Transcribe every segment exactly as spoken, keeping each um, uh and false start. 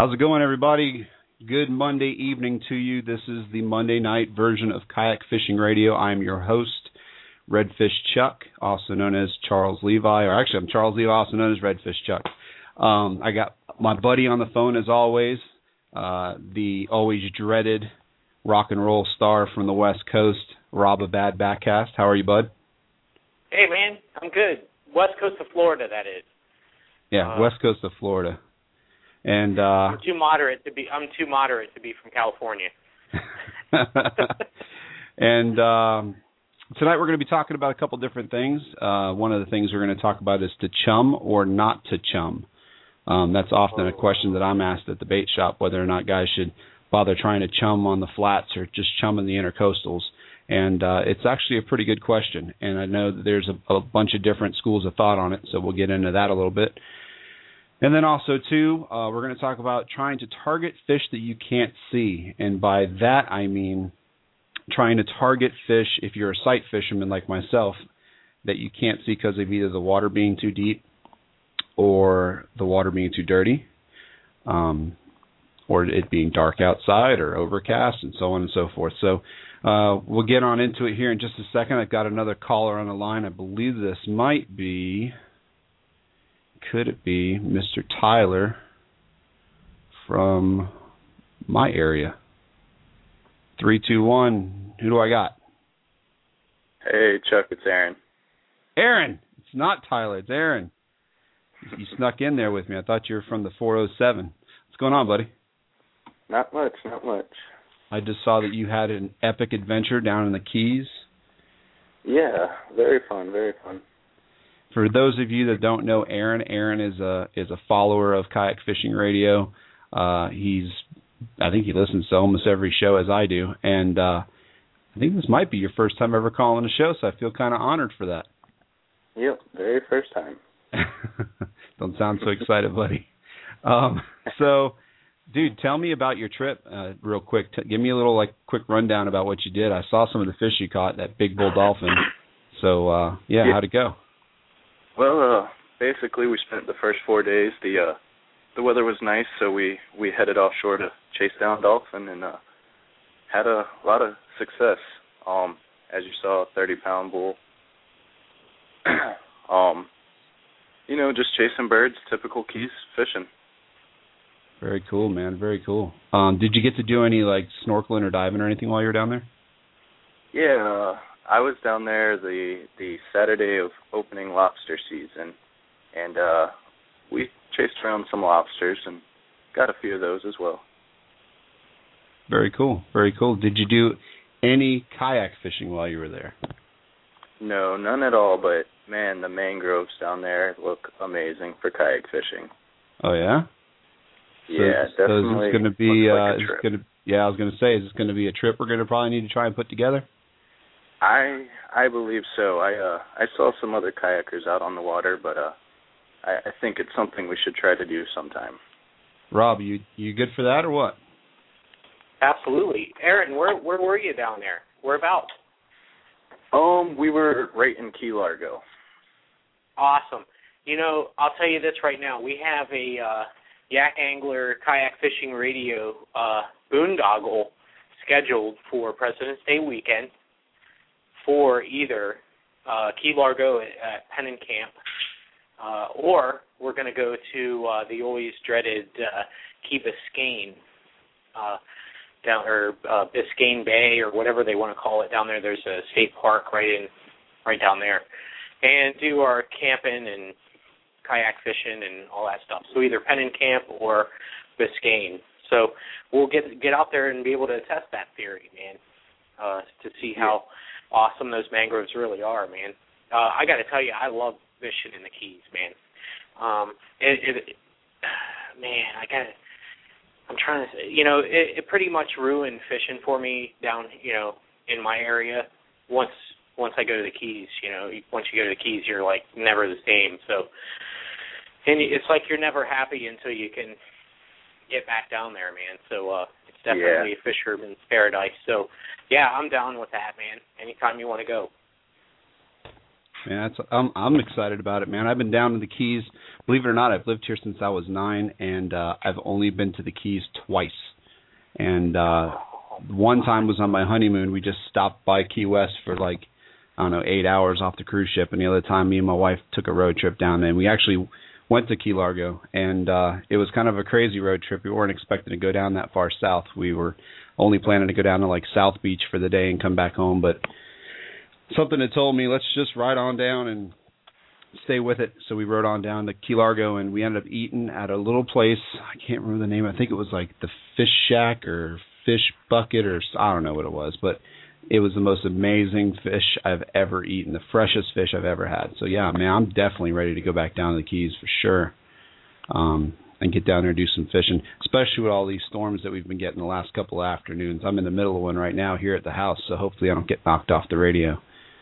How's it going, everybody? Good Monday evening to you. This is the Monday night version of Kayak Fishing Radio. I'm your host, Redfish Chuck, also known as Charles Levi. Or actually, I'm Charles Levi, also known as Redfish Chuck. Um, I got my buddy on the phone, as always, uh, the always dreaded rock and roll star from the West Coast, Rob of Bad Backcast. How are you, bud? Hey, man. I'm good. West Coast of Florida, that is. Yeah, uh, West Coast of Florida. And uh, I'm too moderate to be. I'm too moderate to be from California. and um, tonight we're going to be talking about a couple different things. Uh, one of the things we're going to talk about is to chum or not to chum. Um, that's often a question that I'm asked at the bait shop, whether or not guys should bother trying to chum on the flats or just chum in the intercoastals. And uh, it's actually a pretty good question. And I know that there's a, a bunch of different schools of thought on it, so we'll get into that a little bit. And then also, too, uh, we're going to talk about trying to target fish that you can't see. And by that, I mean trying to target fish, if you're a sight fisherman like myself, that you can't see because of either the water being too deep or the water being too dirty, um, or it being dark outside or overcast and so on and so forth. So uh, we'll get on into it here in just a second. I've got another caller on the line. I believe this might be... Could it be Mister Tyler from my area? Three, two, one. Who do I got? Hey, Chuck, it's Aaron. Aaron. It's not Tyler. It's Aaron. You snuck in there with me. I thought you were from the four oh seven. What's going on, buddy? Not much, not much. I just saw that you had an epic adventure down in the Keys. Yeah, very fun, very fun. For those of you that don't know Aaron, Aaron is a is a follower of Kayak Fishing Radio. Uh, he's, I think he listens to almost every show as I do, and uh, I think this might be your first time ever calling a show, so I feel kind of honored for that. Yep, very first time. Don't sound so excited, buddy. Um, so, dude, tell me about your trip uh, real quick. T- give me a little like quick rundown about what you did. I saw some of the fish you caught, that big bull dolphin. So, uh, yeah, yeah, how'd it go? Well, uh, basically we spent the first four days. The uh, the weather was nice, so we, we headed offshore to chase down dolphin and uh, had a lot of success. Um, as you saw, a thirty-pound bull. um, you know, just chasing birds, typical Keys fishing. Very cool, man. Very cool. Um, did you get to do any like snorkeling or diving or anything while you were down there? Yeah. Uh, I was down there the the Saturday of opening lobster season, and uh, we chased around some lobsters and got a few of those as well. Very cool, very cool. Did you do any kayak fishing while you were there? No, none at all, but, man, the mangroves down there look amazing for kayak fishing. Oh, yeah? Yeah, so, definitely. So is this going to be, like uh, a is trip. gonna, yeah, I was going to say, is this going to be a trip we're going to probably need to try and put together? I I believe so. I uh I saw some other kayakers out on the water, but uh I, I think it's something we should try to do sometime. Rob, you you good for that or what? Absolutely. Aaron, where where were you down there? Whereabouts? Um, we were right in Key Largo. Awesome. You know, I'll tell you this right now. We have a uh, Yak Angler Kayak Fishing Radio uh, boondoggle scheduled for President's Day weekend for either uh, Key Largo at, at Pennant Camp, uh, or we're going to go to uh, the always dreaded uh, Key Biscayne, uh, down or uh, Biscayne Bay or whatever they want to call it down there. There's a state park right in, right down there, and do our camping and kayak fishing and all that stuff. So either Pennant Camp or Biscayne. So we'll get get out there and be able to test that theory, man, uh, to see how awesome those mangroves really are, man. Uh, I got to tell you, I love fishing in the Keys, man. Um, it, it, man, I got to, I'm trying to say, you know, it, it pretty much ruined fishing for me down, you know, in my area. Once once I go to the Keys, you know, once you go to the Keys, you're like never the same. So, and it's like you're never happy until you can get back down there, man. So uh, it's definitely yeah. a fisherman's paradise. So, yeah, I'm down with that, man. Anytime you want to go. man. That's, I'm I'm excited about it, man. I've been down to the Keys. Believe it or not, I've lived here since I was nine, and uh, I've only been to the Keys twice. And uh, one time was on my honeymoon. We just stopped by Key West for like, I don't know, eight hours off the cruise ship. And the other time, me and my wife took a road trip down there. And we actually went to Key Largo, and uh, it was kind of a crazy road trip. We weren't expecting to go down that far south. We were only planning to go down to like South Beach for the day and come back home. But something had told me, let's just ride on down and stay with it. So we rode on down to Key Largo, and we ended up eating at a little place. I can't remember the name. I think it was like the Fish Shack or Fish Bucket, or I don't know what it was, but it was the most amazing fish I've ever eaten, the freshest fish I've ever had. So yeah, man, I'm definitely ready to go back down to the Keys for sure, um, and get down there and do some fishing, especially with all these storms that we've been getting the last couple of afternoons. I'm in the middle of one right now here at the house, so hopefully I don't get knocked off the radio.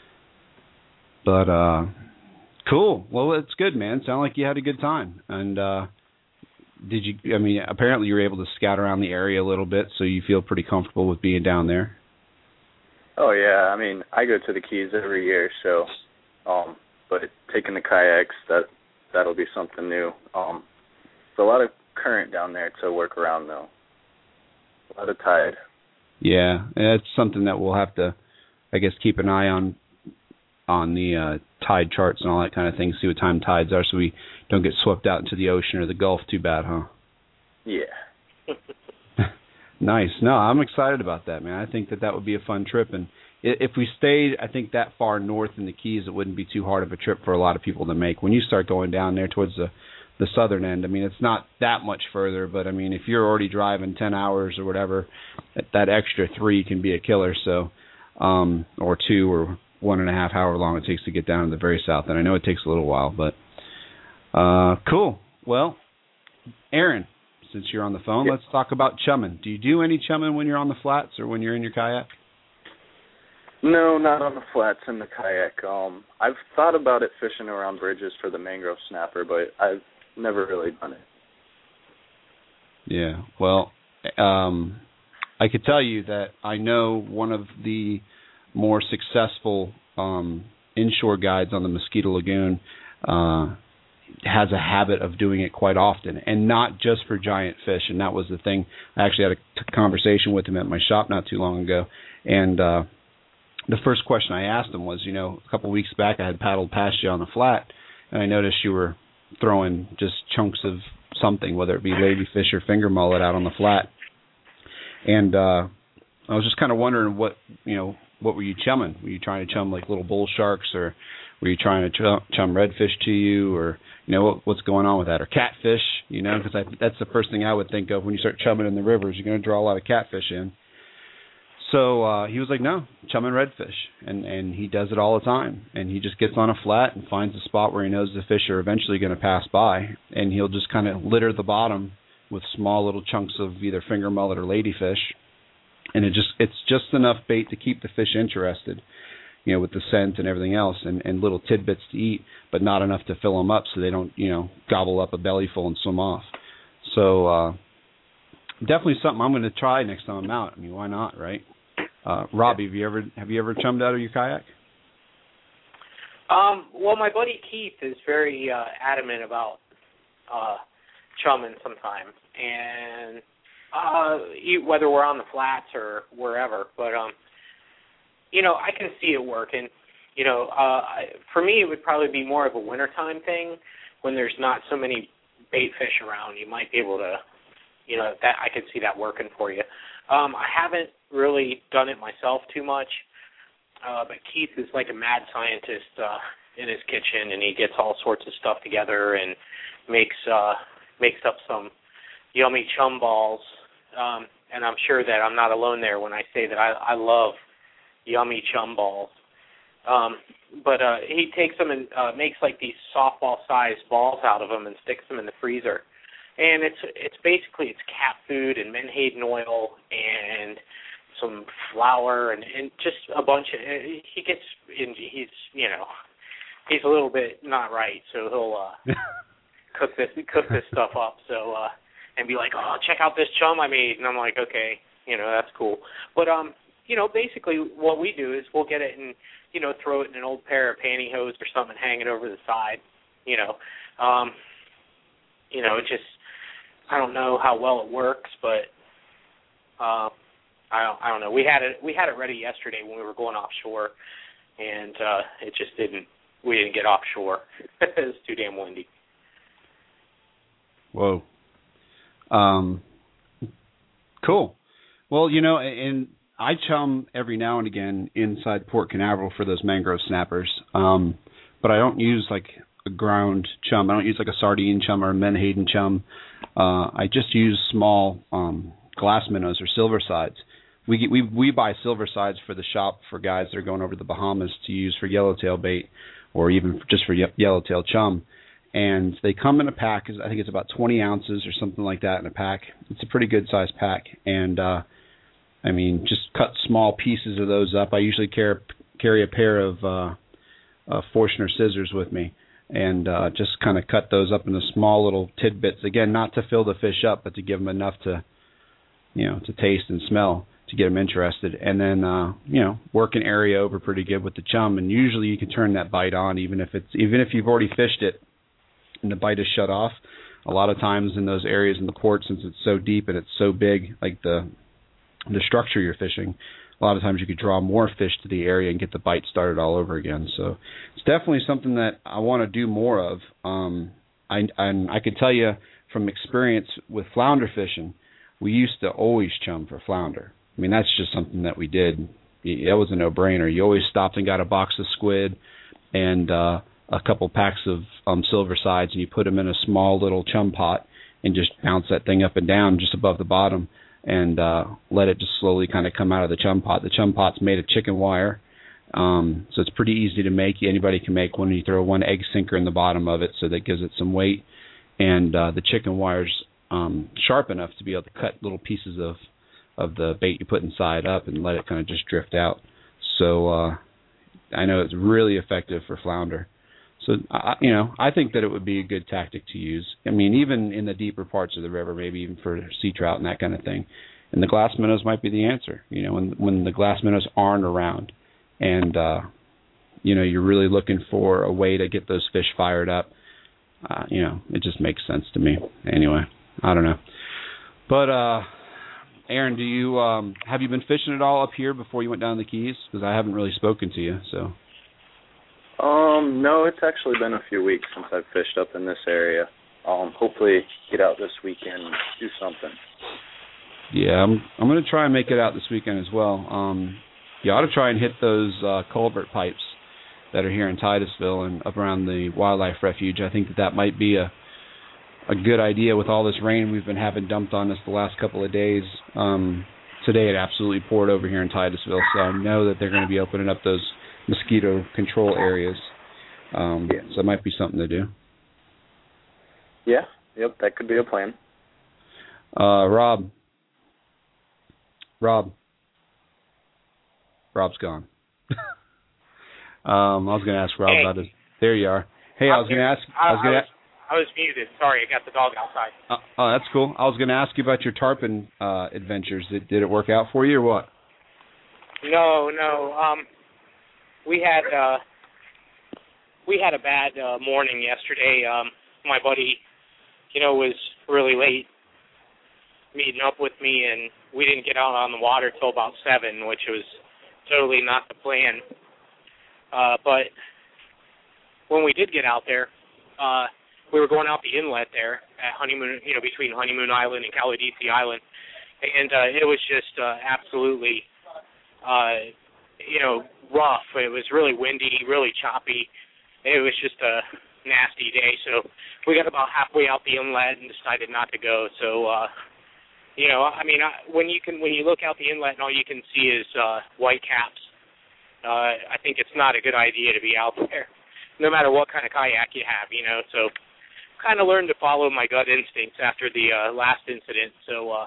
But uh, cool. Well, it's good, man. Sound like you had a good time. And uh, did you? I mean, apparently you were able to scout around the area a little bit, so you feel pretty comfortable with being down there. Oh yeah, I mean, I go to the Keys every year, so, um, but taking the kayaks, that that'll be something new. Um, there's a lot of current down there to work around, though. A lot of tide. Yeah, it's something that we'll have to, I guess, keep an eye on on the uh, tide charts and all that kind of thing. See what time tides are, so we don't get swept out into the ocean or the Gulf too bad, huh? Yeah. Nice. No, I'm excited about that, man. I think that that would be a fun trip. And if we stayed, I think, that far north in the Keys, it wouldn't be too hard of a trip for a lot of people to make. When you start going down there towards the, the southern end, I mean, it's not that much further. But, I mean, if you're already driving ten hours or whatever, that extra three can be a killer. So, um, or two or one and a half hour long it takes to get down to the very south. And I know it takes a little while, but uh, cool. Well, Aaron, since you're on the phone, yep. Let's talk about chumming. Do you do any chumming when you're on the flats or when you're in your kayak? No, not on the flats in the kayak. Um, I've thought about it fishing around bridges for the mangrove snapper, but I've never really done it. Yeah, well, um, I could tell you that I know one of the more successful um, inshore guides on the Mosquito Lagoon uh has a habit of doing it quite often, and not just for giant fish. And that was the thing. I actually had a t- conversation with him at my shop not too long ago, and uh, the first question I asked him was, you know, a couple of weeks back I had paddled past you on the flat, and I noticed you were throwing just chunks of something, whether it be ladyfish or finger mullet, out on the flat. And uh, I was just kind of wondering what, you know, what were you chumming? Were you trying to chum like little bull sharks, or were you trying to chum, chum redfish to you, or you know, what, what's going on with that? Or catfish, you know, because that's the first thing I would think of when you start chumming in the rivers. You're going to draw a lot of catfish in. So uh, he was like, no, chumming redfish. And, and he does it all the time. And he just gets on a flat and finds a spot where he knows the fish are eventually going to pass by. And he'll just kind of litter the bottom with small little chunks of either finger mullet or ladyfish. And it just it's just enough bait to keep the fish interested, you know, with the scent and everything else, and, and little tidbits to eat, but not enough to fill them up so they don't, you know, gobble up a belly full and swim off. So uh, definitely something I'm going to try next time I'm out. I mean, why not, right? Uh, Robbie, have you ever have you ever chummed out of your kayak? Um, well, my buddy Keith is very uh, adamant about uh, chumming sometimes, and uh, whether we're on the flats or wherever, but um. You know, I can see it working. You know, uh, for me, it would probably be more of a wintertime thing when there's not so many bait fish around. You might be able to, you know, that I could see that working for you. Um, I haven't really done it myself too much, uh, but Keith is like a mad scientist uh, in his kitchen, and he gets all sorts of stuff together and makes uh, makes up some yummy chum balls. Um, and I'm sure that I'm not alone there when I say that I, I love yummy chum balls. Um, but uh, he takes them and uh, makes like these softball-sized balls out of them and sticks them in the freezer. And it's it's basically it's cat food and menhaden oil and some flour and, and just a bunch of. He gets in, he's you know he's a little bit not right, so he'll uh, cook this cook this stuff up. So uh, and be like, oh, check out this chum I made, and I'm like, okay, you know that's cool. But um. you know, basically what we do is we'll get it and, you know, throw it in an old pair of pantyhose or something, hang it over the side, you know. Um, you know, it just, I don't know how well it works, but uh, I don't, I don't know. We had it, we had it ready yesterday when we were going offshore, and uh, it just didn't, we didn't get offshore. It was too damn windy. Whoa. Um, cool. Well, you know, and I chum every now and again inside Port Canaveral for those mangrove snappers, um, but I don't use like a ground chum. I don't use like a sardine chum or a menhaden chum. Uh, I just use small um, glass minnows or silver sides. We get, we we buy silver sides for the shop for guys that are going over to the Bahamas to use for yellowtail bait or even just for ye- yellowtail chum. And they come in a pack. I think it's about twenty ounces or something like that in a pack. It's a pretty good sized pack. And uh, I mean, just cut small pieces of those up. I usually carry carry a pair of uh, uh, Forstner scissors with me, and uh, just kind of cut those up into small little tidbits. Again, not to fill the fish up, but to give them enough to, you know, to taste and smell to get them interested. And then, uh, you know, work an area over pretty good with the chum. And usually you can turn that bite on, even if it's even if you've already fished it and the bite is shut off. A lot of times in those areas in the port, since it's so deep and it's so big, like the the structure you're fishing, a lot of times you could draw more fish to the area and get the bite started all over again. So it's definitely something that I want to do more of. Um, I, and I can tell you from experience with flounder fishing, we used to always chum for flounder. I mean, that's just something that we did. It was a no-brainer. You always stopped and got a box of squid and uh, a couple packs of um, silver sides, and you put them in a small little chum pot and just bounce that thing up and down just above the bottom, and uh, let it just slowly kind of come out of the chum pot. The chum pot's made of chicken wire, um, so it's pretty easy to make. Anybody can make one. You throw one egg sinker in the bottom of it, so that gives it some weight, and uh, the chicken wire's um, sharp enough to be able to cut little pieces of, of the bait you put inside up and let it kind of just drift out. So uh, I know it's really effective for flounder. So, I, you know, I think that it would be a good tactic to use. I mean, even in the deeper parts of the river, maybe even for sea trout and that kind of thing. And the glass minnows might be the answer, you know, when when the glass minnows aren't around. And, uh, you know, you're really looking for a way to get those fish fired up. Uh, you know, it just makes sense to me. Anyway, I don't know. But, uh, Aaron, do you um, have you been fishing at all up here before you went down the Keys? Because I haven't really spoken to you, so... Um, no, it's actually been a few weeks since I've fished up in this area. Um, hopefully get out this weekend and do something. Yeah, I'm I'm going to try and make it out this weekend as well. Um, you ought to try and hit those uh, culvert pipes that are here in Titusville and up around the wildlife refuge. I think that that might be a a good idea with all this rain we've been having dumped on us the last couple of days. Um, today it absolutely poured over here in Titusville, so I know that they're going to be opening up those mosquito control areas. Um, yeah. So it might be something to do. Yeah, yep, that could be a plan. Uh, Rob. Rob. Rob's gone. um, I was going to ask Rob hey. about his... There you are. Hey, I was going to ask... I was, I, gonna was, I was muted. Sorry, I got the dog outside. Uh, oh, that's cool. I was going to ask you about your tarpon uh, adventures. Did, did it work out for you or what? No, no. Um, we had uh, we had a bad uh, morning yesterday. Um, my buddy, you know, was really late meeting up with me, and we didn't get out on the water till about seven, which was totally not the plan. Uh, but when we did get out there, uh, we were going out the inlet there at Honeymoon, you know, between Honeymoon Island and Caladisi Island, and uh, it was just uh, absolutely. Uh, you know, rough. It was really windy, really choppy. It was just a nasty day. So we got about halfway out the inlet and decided not to go. So, uh, you know, I mean, I, when you can, when you look out the inlet and all you can see is uh, white caps, uh, I think it's not a good idea to be out there, no matter what kind of kayak you have. You know, so kind of learned to follow my gut instincts after the uh, last incident. So uh,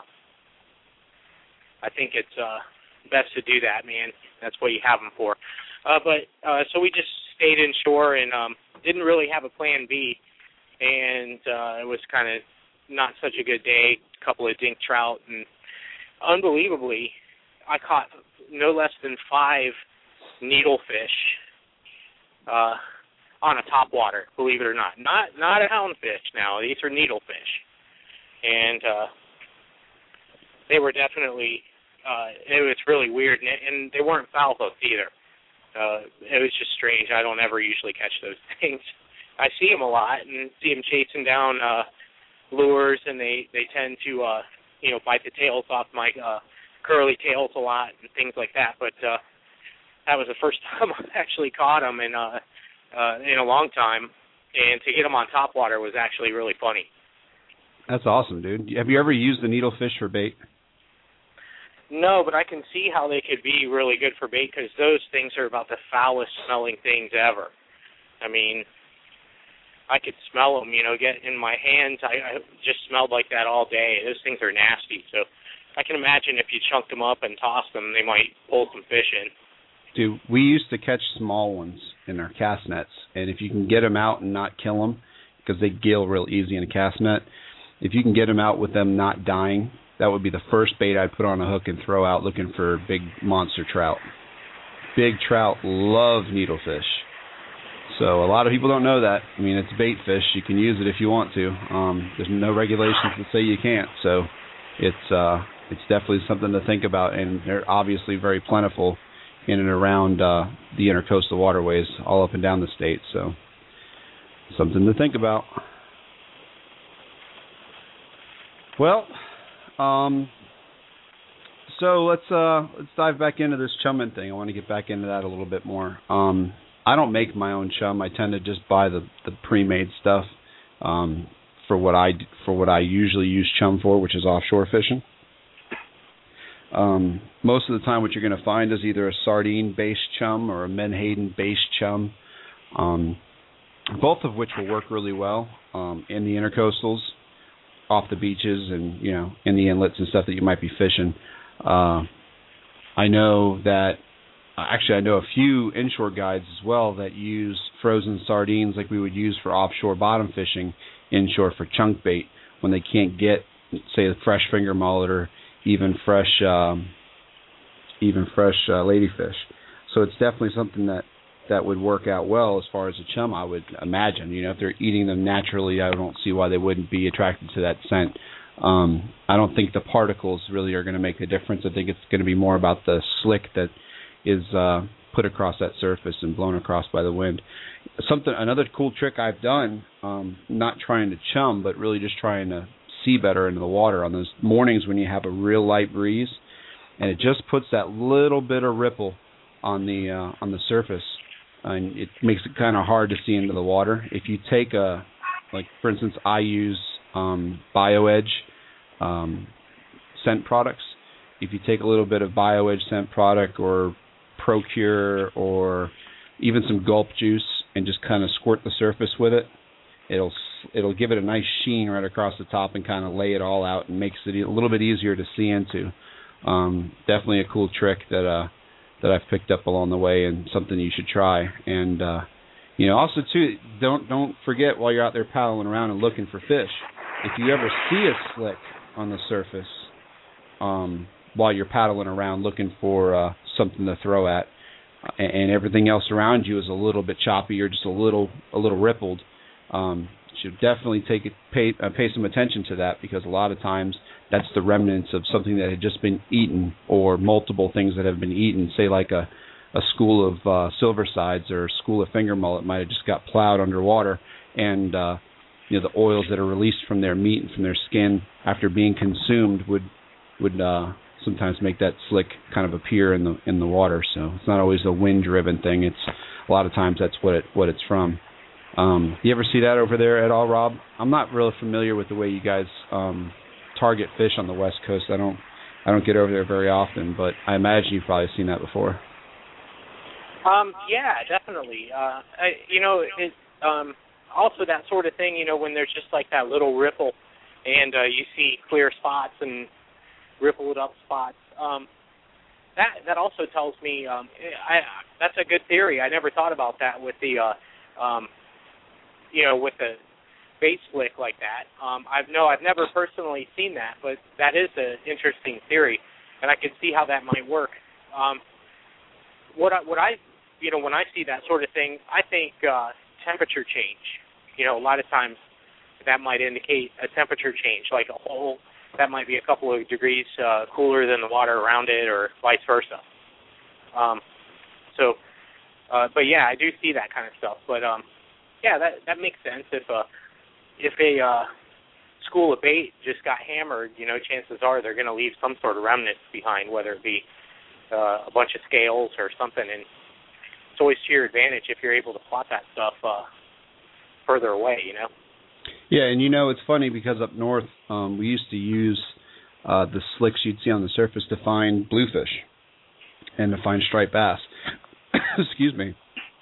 I think it's. Uh, best to do that, man. That's what you have them for. Uh, but uh, so we just stayed inshore and um, didn't really have a plan B, and uh, it was kind of not such a good day. A couple of dink trout, and unbelievably, I caught no less than five needlefish uh, on a topwater, believe it or not. Not not a houndfish now. These are needlefish. And uh, they were definitely, uh, it was really weird. And, and they weren't foul hooked either. Uh, it was just strange. I don't ever usually catch those things. I see them a lot and see them chasing down uh, lures, and they, they tend to, uh, you know, bite the tails off my uh, curly tails a lot and things like that. But uh, that was the first time I actually caught them in, uh, uh, in a long time, and to hit them on topwater was actually really funny. That's awesome, dude. Have you ever used the needlefish for bait? No, but I can see how they could be really good for bait, because those things are about the foulest smelling things ever. I mean, I could smell them, you know, get in my hands. I, I just smelled like that all day. Those things are nasty. So I can imagine if you chunked them up and tossed them, they might pull some fish in. Dude, we used to catch small ones in our cast nets, and if you can get them out and not kill them, because they gill real easy in a cast net, if you can get them out with them not dying, that would be the first bait I'd put on a hook and throw out looking for big monster trout. Big trout love needlefish. So a lot of people don't know that. I mean, it's bait fish. You can use it if you want to. Um, there's no regulations that say you can't. So it's uh, it's definitely something to think about, and they're obviously very plentiful in and around uh, the intercoastal waterways all up and down the state. So something to think about. Well, um, so let's uh, let's dive back into this chumming thing. I want to get back into that a little bit more. Um, I don't make my own chum. I tend to just buy the, the pre-made stuff um, for what I for what I usually use chum for, which is offshore fishing. Um, most of the time, what you're going to find is either a sardine-based chum or a Menhaden-based chum, um, both of which will work really well um, in the intercoastals, off the beaches, and you know, in the inlets and stuff that you might be fishing. Uh, I know that. Actually, I know a few inshore guides as well that use frozen sardines like we would use for offshore bottom fishing inshore for chunk bait when they can't get, say, a fresh finger mullet or even fresh, um, even fresh uh, ladyfish. So it's definitely something that, that would work out well as far as a chum, I would imagine. You know, if they're eating them naturally, I don't see why they wouldn't be attracted to that scent. Um, I don't think the particles really are going to make the difference. I think it's going to be more about the slick that is uh, put across that surface and blown across by the wind. Something, another cool trick I've done, um, not trying to chum, but really just trying to see better into the water on those mornings when you have a real light breeze, and it just puts that little bit of ripple on the uh, on the surface, and it makes it kind of hard to see into the water. If you take a, like for instance, I use um, BioEdge um, scent products. If you take a little bit of BioEdge scent product or Procure or even some gulp juice and just kind of squirt the surface with it, it'll it'll give it a nice sheen right across the top and kind of lay it all out and makes it a little bit easier to see into. Um, definitely a cool trick that uh, that I've picked up along the way and something you should try. And uh, you know, also too, don't don't forget while you're out there paddling around and looking for fish, if you ever see a slick on the surface, um, while you're paddling around looking for uh, something to throw at, uh, and, and everything else around you is a little bit choppy or just a little a little rippled, um, you should definitely take it, pay uh, pay some attention to that, because a lot of times that's the remnants of something that had just been eaten or multiple things that have been eaten. Say like a, a school of uh, silver sides or a school of finger mullet might have just got plowed underwater, and uh, you know, the oils that are released from their meat and from their skin after being consumed would would uh, sometimes make that slick kind of appear in the in the water. So it's not always a wind-driven thing. It's a lot of times that's what it what it's from. Um, you ever see that over there at all, Rob? I'm not really familiar with the way you guys um, target fish on the West Coast. I don't I don't get over there very often, but I imagine you've probably seen that before. Um, yeah, definitely. Uh, I, you know, it, um, also that sort of thing. You know, when there's just like that little ripple, and uh, you see clear spots and rippled up spots. Um, that that also tells me um, I, that's a good theory. I never thought about that with the, uh, um, you know, with the bait slick like that. Um, I've no, I've never personally seen that, but that is an interesting theory, and I can see how that might work. Um, what I, what I, you know, when I see that sort of thing, I think uh, temperature change. You know, a lot of times that might indicate a temperature change, like a hole that might be a couple of degrees uh, cooler than the water around it, or vice versa. Um, so, uh, but yeah, I do see that kind of stuff. But um, yeah, that that makes sense. If a if a uh, school of bait just got hammered, you know, chances are they're going to leave some sort of remnants behind, whether it be uh, a bunch of scales or something. And it's always to your advantage if you're able to plot that stuff uh, further away, you know. Yeah, and you know, it's funny because up north um, we used to use uh, the slicks you'd see on the surface to find bluefish and to find striped bass. Excuse me.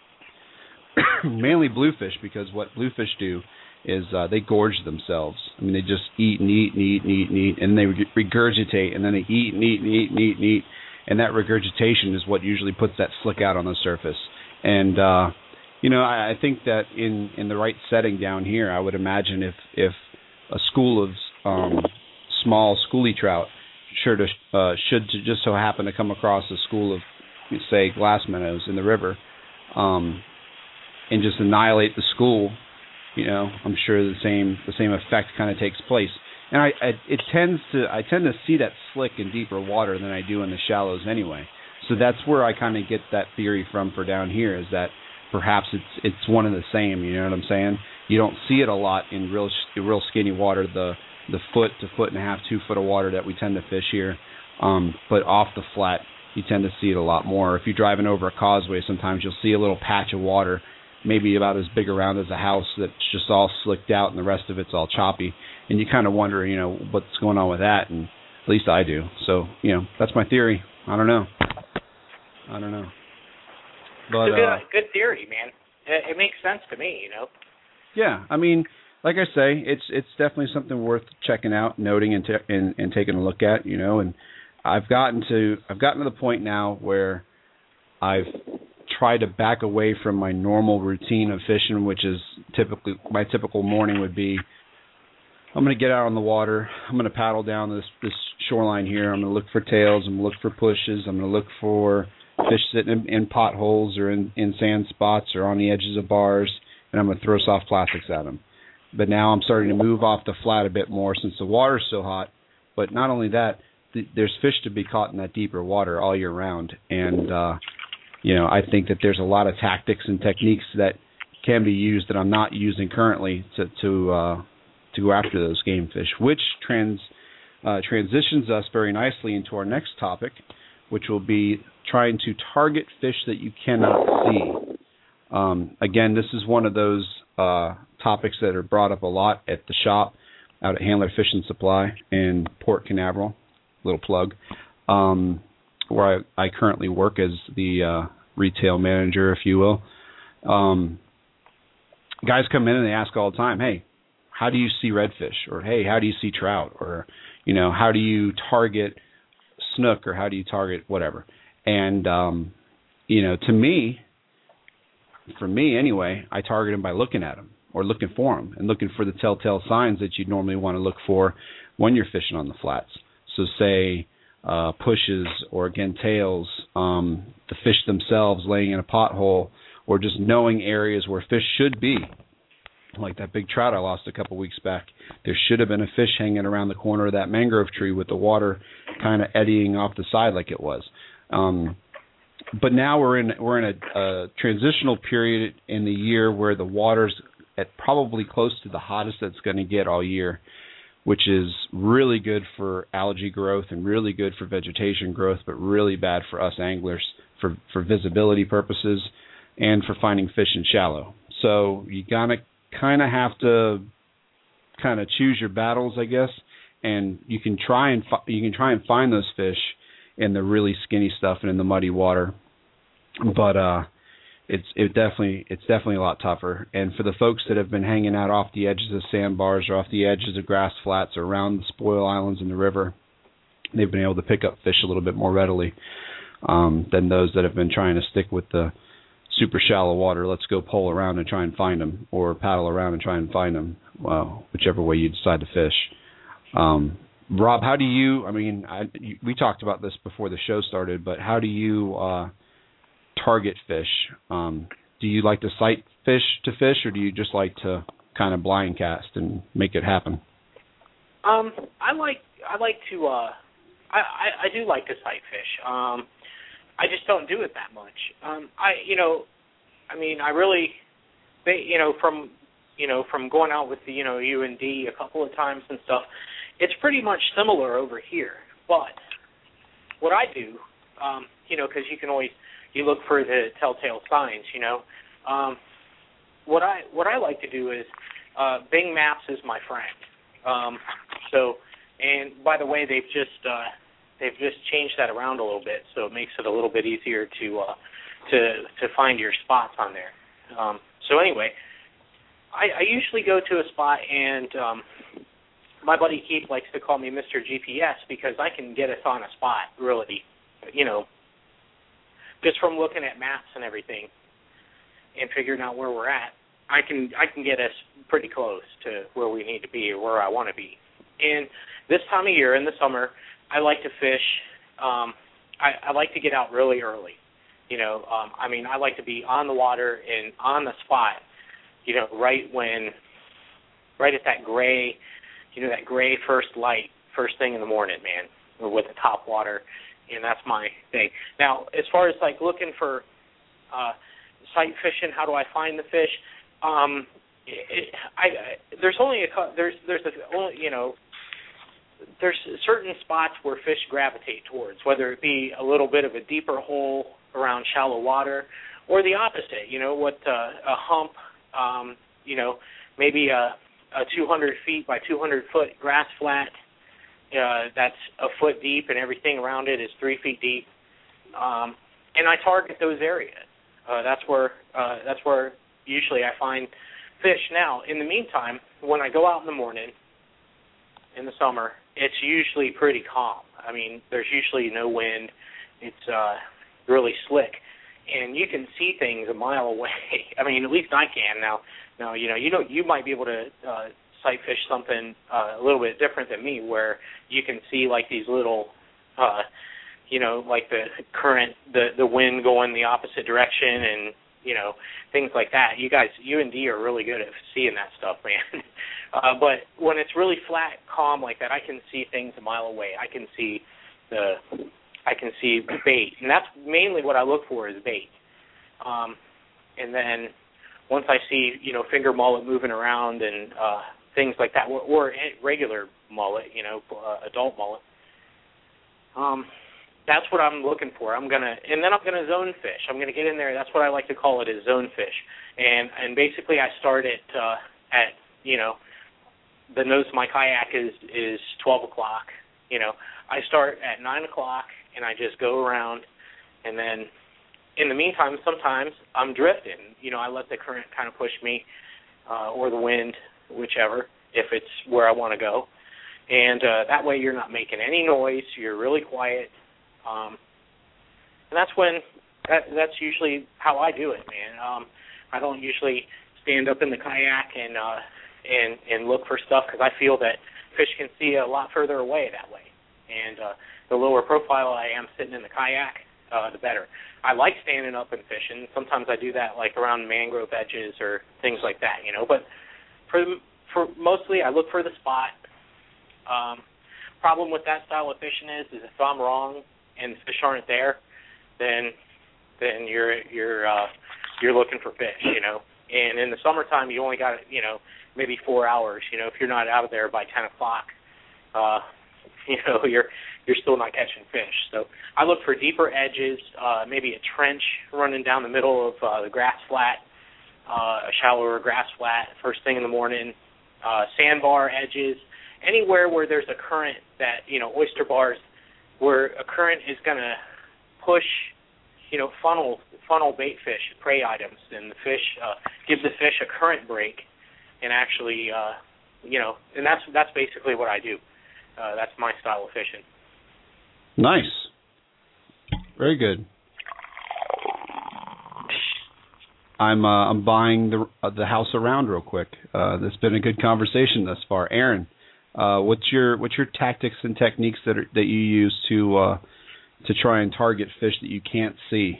Mainly bluefish, because what bluefish do is uh, they gorge themselves. I mean, they just eat and eat and eat and eat and eat, and they regurgitate, and then they eat and eat and eat and eat and eat, and that regurgitation is what usually puts that slick out on the surface. And uh, you know, I, I think that in, in the right setting down here, I would imagine if if a school of um, small schoolie trout sure to, uh, should to just so happen to come across a school of, say, glass minnows in the river, um, and just annihilate the school, you know, I'm sure the same the same effect kind of takes place. And I, I it tends to I tend to see that slick in deeper water than I do in the shallows anyway. So that's where I kind of get that theory from for down here, is that perhaps it's it's one and the same. You know what I'm saying? You don't see it a lot in real real skinny water, the the foot to foot and a half, two foot of water that we tend to fish here. Um, but off the flat, you tend to see it a lot more. If you're driving over a causeway, sometimes you'll see a little patch of water, maybe about as big around as a house, that's just all slicked out, and the rest of it's all choppy. And you kind of wonder, you know, what's going on with that. And at least I do. So, you know, that's my theory. I don't know. I don't know. But, it's a good, uh, good theory, man. It, it makes sense to me, you know. Yeah, I mean, like I say, it's it's definitely something worth checking out, noting, and, t- and and taking a look at, you know. And I've gotten to I've gotten to the point now where I've tried to back away from my normal routine of fishing, which is typically my typical morning would be, I'm going to get out on the water, I'm going to paddle down this this shoreline here, I'm going to look for tails, I'm going to look for pushes, I'm going to look for fish sitting in, in potholes or in, in sand spots or on the edges of bars, and I'm going to throw soft plastics at them. But now I'm starting to move off the flat a bit more since the water's so hot. But not only that, th- there's fish to be caught in that deeper water all year round. And, uh, you know, I think that there's a lot of tactics and techniques that can be used that I'm not using currently to to, uh, to go after those game fish, which trans uh, transitions us very nicely into our next topic, which will be trying to target fish that you cannot see. Um, again, this is one of those uh, topics that are brought up a lot at the shop out at Handler Fish and Supply in Port Canaveral, little plug, um, where I, I currently work as the uh, retail manager, if you will. Um, guys come in and they ask all the time, hey, how do you see redfish? Or, hey, how do you see trout? Or, you know, how do you target snook? Or how do you target whatever? And, um, you know, to me, for me anyway, I target them by looking at them or looking for them and looking for the telltale signs that you'd normally want to look for when you're fishing on the flats. So say uh, pushes or, again, tails, um, the fish themselves laying in a pothole, or just knowing areas where fish should be. Like that big trout I lost a couple weeks back. There should have been a fish hanging around the corner of that mangrove tree with the water kind of eddying off the side like it was. Um, but now we're in we're in a, a transitional period in the year where the water's at probably close to the hottest that's going to get all year, which is really good for algae growth and really good for vegetation growth, but really bad for us anglers for, for visibility purposes and for finding fish in shallow. So you gotta kind of have to kind of choose your battles, I guess, and you can try and fi- you can try and find those fish in the really skinny stuff and in the muddy water, but uh, it's it definitely it's definitely a lot tougher. And for the folks that have been hanging out off the edges of sandbars or off the edges of grass flats or around the spoil islands in the river, they've been able to pick up fish a little bit more readily um, than those that have been trying to stick with the super shallow water. Let's go pole around and try and find them, or paddle around and try and find them, well, whichever way you decide to fish. Um, Rob, how do you? I mean, I, you, we talked about this before the show started, but how do you uh, target fish? Um, do you like to sight fish to fish, or do you just like to kind of blind cast and make it happen? Um, I like I like to uh, I, I I do like to sight fish. Um, I just don't do it that much. Um, I you know, I mean, I really, they you know from you know from going out with the you know U N D a couple of times and stuff, it's pretty much similar over here. But what I do, um, you know, because you can always you look for the telltale signs, you know. Um, what I what I like to do is uh, Bing Maps is my friend. Um, so, and by the way, they've just uh, they've just changed that around a little bit, so it makes it a little bit easier to uh, to to find your spots on there. Um, so anyway, I, I usually go to a spot, and um, my buddy Keith likes to call me Mister G P S because I can get us on a spot really, you know, just from looking at maps and everything and figuring out where we're at. I can I can get us pretty close to where we need to be or where I want to be. And this time of year, in the summer, I like to fish. Um, I, I like to get out really early. You know, um, I mean, I like to be on the water and on the spot. You know, right when, right at that gray, you know, that gray first light, first thing in the morning, man, with the top water, and that's my thing. Now, as far as like looking for uh, sight fishing, how do I find the fish? Um, it, I, I there's only a there's there's a only you know there's certain spots where fish gravitate towards, whether it be a little bit of a deeper hole around shallow water, or the opposite. You know, what uh, a hump, um, you know, maybe a, a two hundred feet by two hundred foot grass flat uh, that's a foot deep and everything around it is three feet deep, um, and I target those areas. Uh, that's where uh, that's where usually I find fish. Now, in the meantime, when I go out in the morning in the summer, it's usually pretty calm. I mean, there's usually no wind. It's uh, really slick, and you can see things a mile away. I mean, at least I can now. Now, you know, you know, you might be able to uh, sight fish something uh, a little bit different than me, where you can see like these little, uh, you know, like the current, the the wind going the opposite direction, and you know, things like that. You guys, U N D are really good at seeing that stuff, man. Uh, but when it's really flat, calm like that, I can see things a mile away. I can see the, I can see bait, and that's mainly what I look for is bait. Um, and then once I see, you know, finger mullet moving around and uh, things like that, or, or regular mullet, you know, uh, adult mullet. Um, That's what I'm looking for. I'm gonna, and then I'm gonna zone fish. I'm gonna get in there. That's what I like to call it, is zone fish. And and basically, I start at uh, at you know, the nose of my kayak is is twelve o'clock. You know, I start at nine o'clock and I just go around, and then in the meantime, sometimes I'm drifting. You know, I let the current kind of push me, uh, or the wind, whichever, if it's where I want to go. And uh, that way, you're not making any noise. You're really quiet. Um, and that's when, that, that's usually how I do it, man. Um, I don't usually stand up in the kayak and uh, and and look for stuff, because I feel that fish can see a lot further away that way. And uh, the lower profile I am sitting in the kayak, uh, the better. I like standing up and fishing. Sometimes I do that like around mangrove edges or things like that, you know. But for for mostly, I look for the spot. Um, problem with that style of fishing is, is if I'm wrong and fish aren't there, then then you're you're uh, you're looking for fish, you know. And in the summertime, you only got, you know, maybe four hours. You know, if you're not out of there by ten o'clock, uh, you know, you're you're still not catching fish. So I look for deeper edges, uh, maybe a trench running down the middle of uh, the grass flat, uh, a shallower grass flat first thing in the morning, uh, sandbar edges, anywhere where there's a current that, you know, oyster bars, where a current is going to push, you know, funnel funnel bait fish, prey items, and the fish, uh, give the fish a current break, and actually, uh, you know, and that's that's basically what I do. Uh, that's my style of fishing. Nice. Very good. I'm uh, I'm buying the uh, the house around real quick. Uh, it's been a good conversation thus far. Aaron, Uh, what's your what's your tactics and techniques that are, that you use to uh, to try and target fish that you can't see?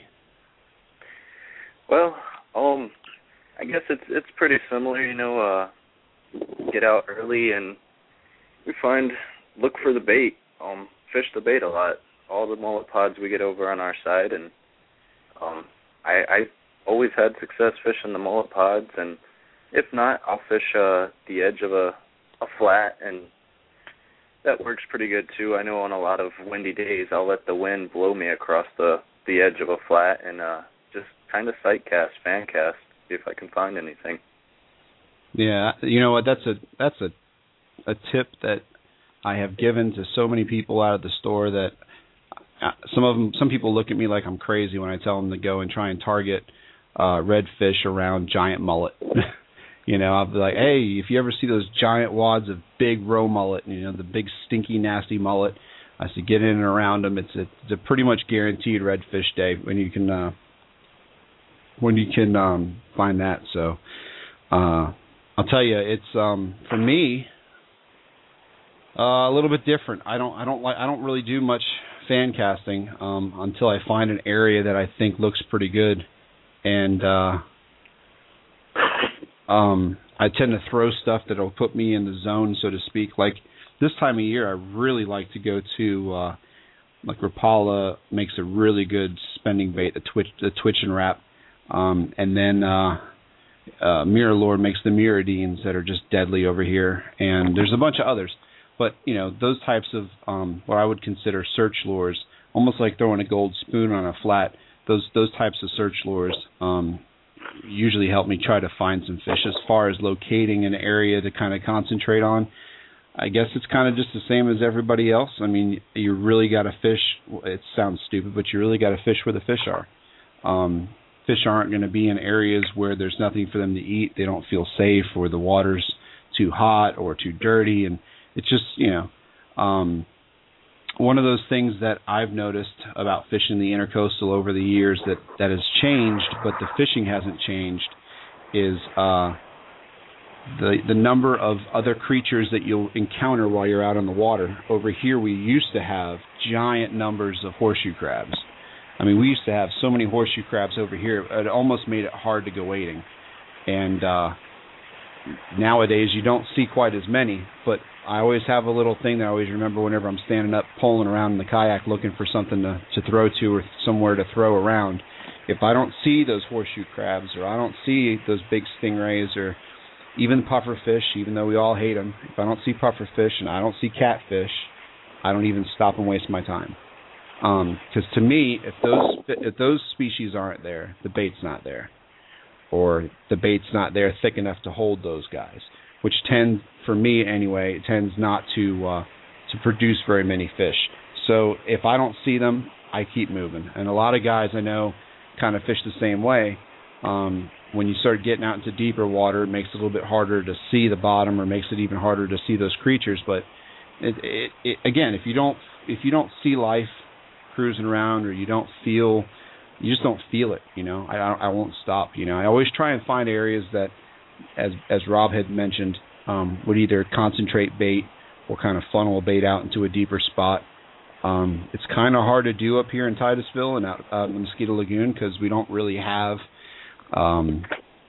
Well, um, I guess it's it's pretty similar. You know, uh, get out early and we find look for the bait. Um, fish the bait a lot. All the mullet pods we get over on our side, and um, I, I always had success fishing the mullet pods, and if not, I'll fish uh, the edge of a, a flat, and that works pretty good too. I know on a lot of windy days, I'll let the wind blow me across the, the edge of a flat and uh, just kind of sight cast, fan cast, see if I can find anything. Yeah, you know what? That's a that's a a tip that I have given to so many people out of the store that some of them, some people look at me like I'm crazy when I tell them to go and try and target uh, redfish around giant mullet. You know, I'll be like, hey, if you ever see those giant wads of big roe mullet, you know, the big stinky nasty mullet, I say get in and around them. It's a, it's a pretty much guaranteed redfish day when you can uh, when you can um, find that. So uh, I'll tell you, it's um, for me uh, a little bit different. I don't I don't like I don't really do much fan casting um, until I find an area that I think looks pretty good, and uh, um, I tend to throw stuff that'll put me in the zone, so to speak. Like this time of year, I really like to go to uh, like Rapala makes a really good spending bait, the twitch, the twitch and wrap, um, and then uh, uh, Mirror Lord makes the Mirrodines that are just deadly over here, and there's a bunch of others. But, you know, those types of um, what I would consider search lures, almost like throwing a gold spoon on a flat, those those types of search lures um, usually help me try to find some fish. As far as locating an area to kind of concentrate on, I guess it's kind of just the same as everybody else. I mean, you really got to fish. It sounds stupid, but you really got to fish where the fish are. Um, fish aren't going to be in areas where there's nothing for them to eat. They don't feel safe, or the water's too hot or too dirty, and it's just, you know, um, one of those things that I've noticed about fishing the intercoastal over the years that, that has changed, but the fishing hasn't changed, is uh, the the number of other creatures that you'll encounter while you're out on the water. Over here, we used to have giant numbers of horseshoe crabs. I mean, we used to have so many horseshoe crabs over here, it almost made it hard to go wading. And uh, nowadays, you don't see quite as many, but I always have a little thing that I always remember whenever I'm standing up, pulling around in the kayak, looking for something to, to throw to or somewhere to throw around. If I don't see those horseshoe crabs, or I don't see those big stingrays, or even pufferfish, even though we all hate them, if I don't see pufferfish and I don't see catfish, I don't even stop and waste my time. Because um, to me, if those if those species aren't there, the bait's not there, or the bait's not there thick enough to hold those guys, which tend, for me anyway, it tends not to uh, to produce very many fish. So if I don't see them, I keep moving. And a lot of guys I know kind of fish the same way. Um, when you start getting out into deeper water, it makes it a little bit harder to see the bottom, or makes it even harder to see those creatures. But it, it, it, again, if you don't if you don't see life cruising around, or you don't feel, you just don't feel it. You know, I I won't stop. You know, I always try and find areas that, as as Rob had mentioned, um, would either concentrate bait or kind of funnel a bait out into a deeper spot. Um, it's kind of hard to do up here in Titusville and out, out in the Mosquito Lagoon, because we don't really have um,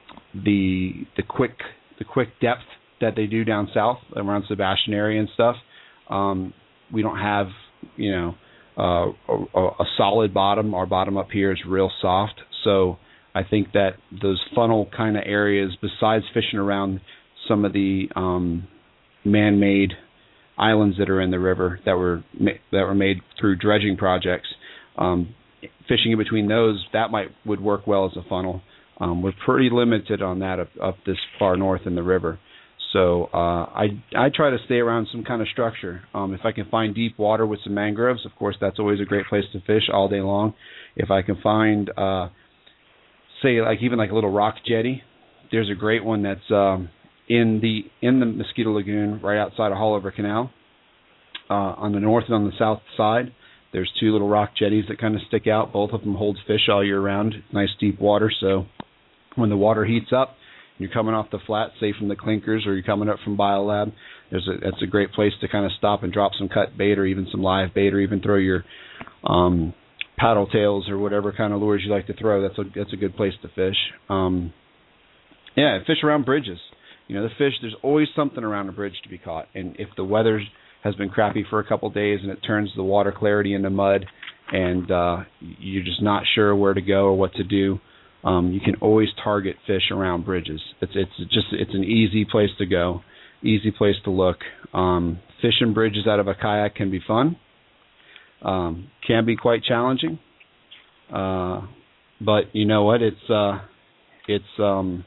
the the quick the quick depth that they do down south around Sebastian area and stuff. Um, we don't have, you know, uh, a, a solid bottom. Our bottom up here is real soft, so I think that those funnel kind of areas, besides fishing around some of the um, man-made islands that are in the river that were ma- that were made through dredging projects, um, fishing in between those, that might would work well as a funnel. Um, we're pretty limited on that up, up this far north in the river. So uh, I I try to stay around some kind of structure. Um, if I can find deep water with some mangroves, of course, that's always a great place to fish all day long. If I can find, uh, say, like even like a little rock jetty, there's a great one that's um, in the in the Mosquito Lagoon right outside of Haulover Canal. Uh, on the north and on the south side, there's two little rock jetties that kind of stick out. Both of them hold fish all year round. Nice deep water, so when the water heats up, you're coming off the flat, say from the clinkers, or you're coming up from Biolab, there's a that's a great place to kind of stop and drop some cut bait or even some live bait or even throw your um, paddle tails or whatever kind of lures you like to throw. That's a that's a good place to fish. Um, yeah, fish around bridges. You know, the fish, there's always something around a bridge to be caught. And if the weather has been crappy for a couple of days and it turns the water clarity into mud and uh, you're just not sure where to go or what to do, um, you can always target fish around bridges. It's it's just it's an easy place to go. Easy place to look. Um, fishing bridges out of a kayak can be fun. Um, can be quite challenging. Uh, but you know what? It's uh, it's um,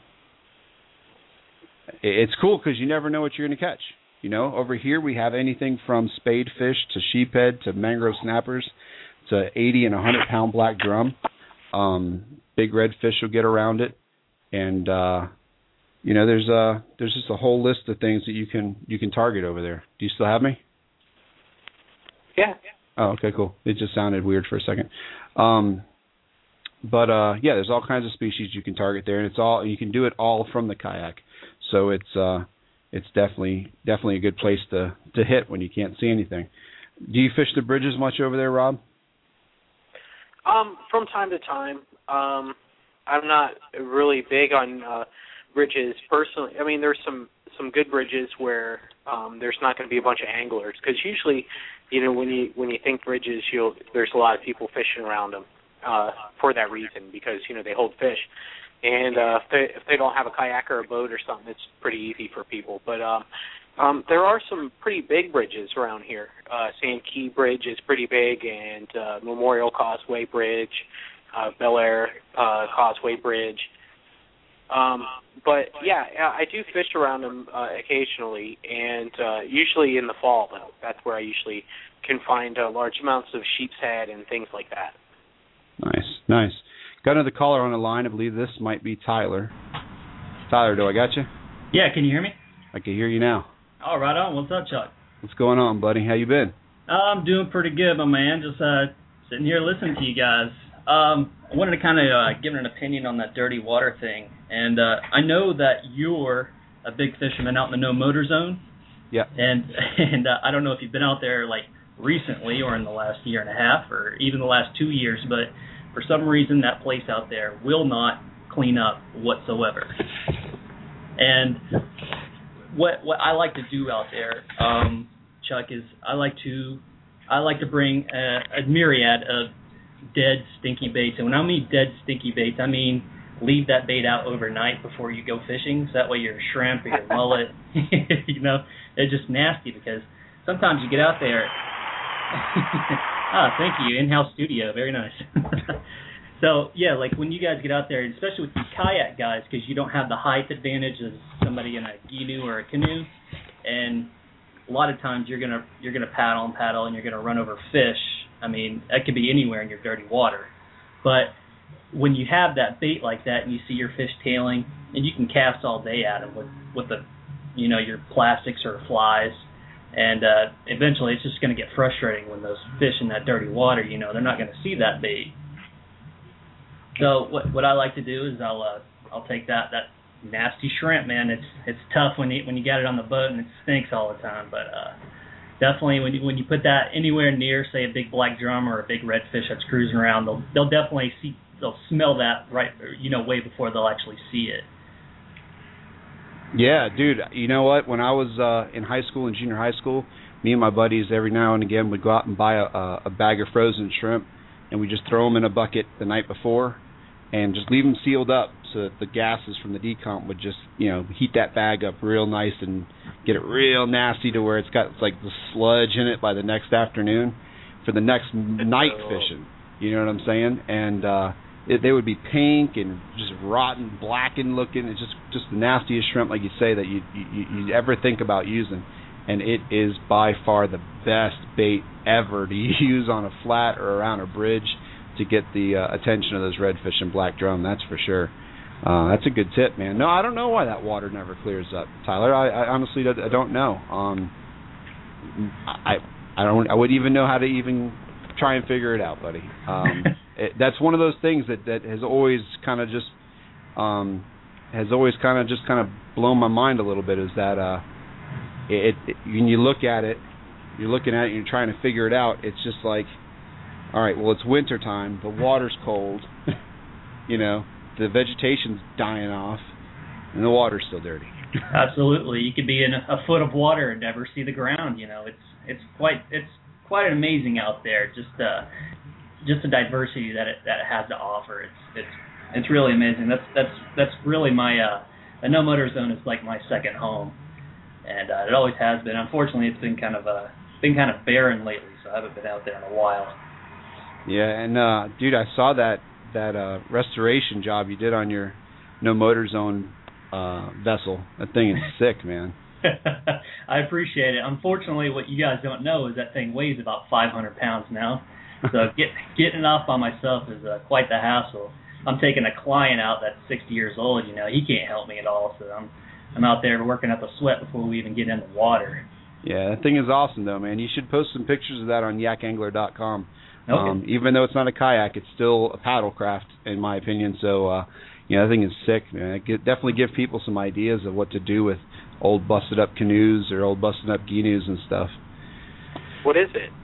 it's cool because you never know what you're going to catch. You know, over here we have anything from spade fish to sheephead to mangrove snappers to eighty and one hundred pound black drum. Um, big red fish will get around it, and uh, you know, there's a there's just a whole list of things that you can you can target over there. Do you still have me? Yeah. Oh, okay, cool. It just sounded weird for a second. Um, but uh, yeah, there's all kinds of species you can target there, and it's all you can do it all from the kayak. So it's uh, it's definitely definitely a good place to, to hit when you can't see anything. Do you fish the bridges much over there, Rob? Um, from time to time. Um, I'm not really big on uh, bridges personally. I mean, there's some, some good bridges where um, there's not going to be a bunch of anglers because usually, you know, when you when you think bridges, you'll there's a lot of people fishing around them uh, for that reason because you know they hold fish, and uh, if they if they don't have a kayak or a boat or something, it's pretty easy for people. But um, um, there are some pretty big bridges around here. Uh, Sand Key Bridge is pretty big, and uh, Memorial Causeway Bridge, uh, Bel Air uh, Causeway Bridge. Um, but yeah, I do fish around them uh, occasionally, and uh, usually in the fall, though. That's where I usually can find uh, large amounts of sheep's head and things like that. Nice, nice. Got another caller on the line. I believe this might be Tyler. Tyler, do I got you? Yeah, can you hear me? I can hear you now. Oh, right on. What's up, Chuck? What's going on, buddy? How you been? Uh, I'm doing pretty good, my man. Just uh, sitting here listening to you guys. Um, I wanted to kind of uh, give an opinion on that dirty water thing. And uh, I know that you're a big fisherman out in the no motor zone. Yeah. And and uh, I don't know if you've been out there like recently or in the last year and a half or even the last two years, but for some reason that place out there will not clean up whatsoever. And what what I like to do out there, um, Chuck, is I like to I like to bring a, a myriad of dead stinky baits. And when I mean dead stinky baits, I mean leave that bait out overnight before you go fishing, so that way your shrimp or your mullet, you know, they're just nasty because sometimes you get out there. ah, thank you, in-house studio, very nice. So yeah, like when you guys get out there, especially with these kayak guys, because you don't have the height advantage of somebody in a ginu or a canoe, and a lot of times you're gonna you're gonna paddle and paddle and you're gonna run over fish. I mean, that could be anywhere in your dirty water, but when you have that bait like that and you see your fish tailing, and you can cast all day at them with with the, you know, your plastics or flies, and uh, eventually it's just going to get frustrating when those fish in that dirty water, you know, they're not going to see that bait. So what what I like to do is I'll uh, I'll take that that nasty shrimp, man. It's it's tough when you when you got it on the boat and it stinks all the time, but uh, definitely when you when you put that anywhere near, say, a big black drum or a big redfish that's cruising around, they'll they'll definitely see they'll smell that right, you know, way before they'll actually see it. Yeah, dude. You know what? When I was uh, in high school and junior high school, me and my buddies every now and again would go out and buy a, a bag of frozen shrimp, and we just throw them in a bucket the night before, and just leave them sealed up so that the gases from the decomp would just, you know, heat that bag up real nice and get it real nasty to where it's got it's like the sludge in it by the next afternoon for the next night fishing. You know what I'm saying? And uh, it, they would be pink and just rotten, blackened looking. It's just just the nastiest shrimp, like you say, that you you, you ever think about using. And it is by far the best bait ever to use on a flat or around a bridge to get the uh, attention of those redfish and black drum. That's for sure. Uh, that's a good tip, man. No, I don't know why that water never clears up, Tyler. I, I honestly don't, I don't know. Um, I I don't I wouldn't even know how to even try and figure it out, buddy. Um, it, that's one of those things that, that has always kind of just um, has always kind of just kind of blown my mind a little bit is that uh, it, it when you look at it, you're looking at it and you're trying to figure it out. It's just like, all right, well, it's winter time. The water's cold. You know, the vegetation's dying off, and the water's still dirty. Absolutely, you could be in a foot of water and never see the ground. You know, it's it's quite it's quite amazing out there. Just uh, just the diversity that it that it has to offer. It's it's it's really amazing. That's that's that's really my uh, the No Motor Zone is like my second home, and uh, it always has been. Unfortunately, it's been kind of uh, been kind of barren lately, so I haven't been out there in a while. Yeah, and uh, dude, I saw that that uh, restoration job you did on your No Motor Zone uh, vessel. That thing is sick, man. I appreciate it. Unfortunately, what you guys don't know is that thing weighs about five hundred pounds now. So get, getting it off by myself is uh, quite the hassle. I'm taking a client out that's sixty years old. You know, he can't help me at all. So I'm I'm out there working up a sweat before we even get in the water. Yeah, that thing is awesome, though, man. You should post some pictures of that on yak angler dot com. Okay. Um, even though it's not a kayak, it's still a paddle craft, in my opinion. So, uh, yeah, that thing is sick, man. It get, definitely give people some ideas of what to do with old busted-up canoes or old busted-up Gheenoes and stuff. What is it?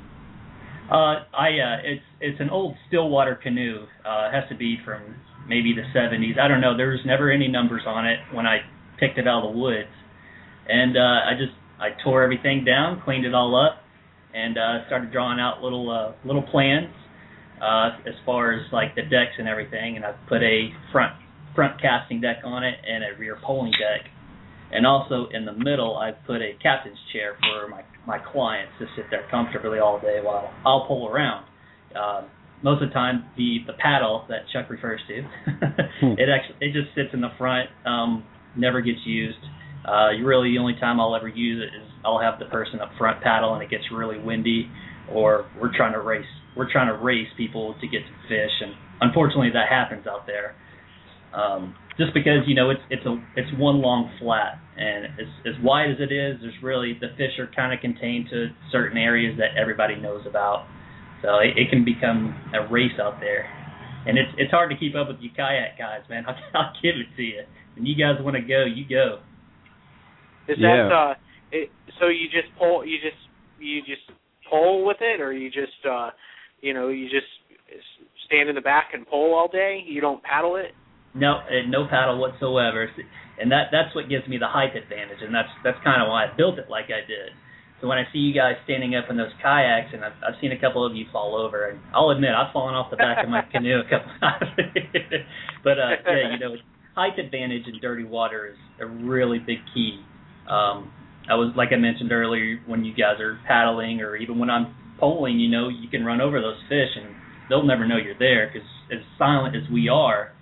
Uh, I uh, it's it's an old Stillwater canoe. Uh, it has to be from maybe the seventies. I don't know. There was never any numbers on it when I picked it out of the woods, and uh, I just I tore everything down, cleaned it all up, and uh, started drawing out little uh, little plans uh, as far as like the decks and everything. And I put a front front casting deck on it and a rear poling deck. And also in the middle, I put a captain's chair for my, my clients to sit there comfortably all day while I'll pull around. Uh, most of the time, the, the paddle that Chuck refers to, it actually it just sits in the front, um, never gets used. Uh, really, the only time I'll ever use it is I'll have the person up front paddle and it gets really windy, or we're trying to race we're trying to race people to get to fish, and unfortunately that happens out there. Um, just because, you know, it's it's a it's one long flat, and as as wide as it is, there's really the fish are kind of contained to certain areas that everybody knows about, so it, it can become a race out there, and it's it's hard to keep up with you kayak guys, man. I'll, I'll give it to you. When you guys want to go, you go. Is yeah. that uh? It, so you just pull you just you just pull with it, or you just uh, you know, you just stand in the back and pull all day? You don't paddle it? No, no paddle whatsoever, and that that's what gives me the height advantage, and that's that's kind of why I built it like I did. So when I see you guys standing up in those kayaks, and I've, I've seen a couple of you fall over, and I'll admit I've fallen off the back of my canoe a couple times. But uh, yeah, you know, height advantage in dirty water is a really big key. Um, I was like I mentioned earlier, when you guys are paddling, or even when I'm poling, you know, you can run over those fish, and they'll never know you're there because as silent as we are.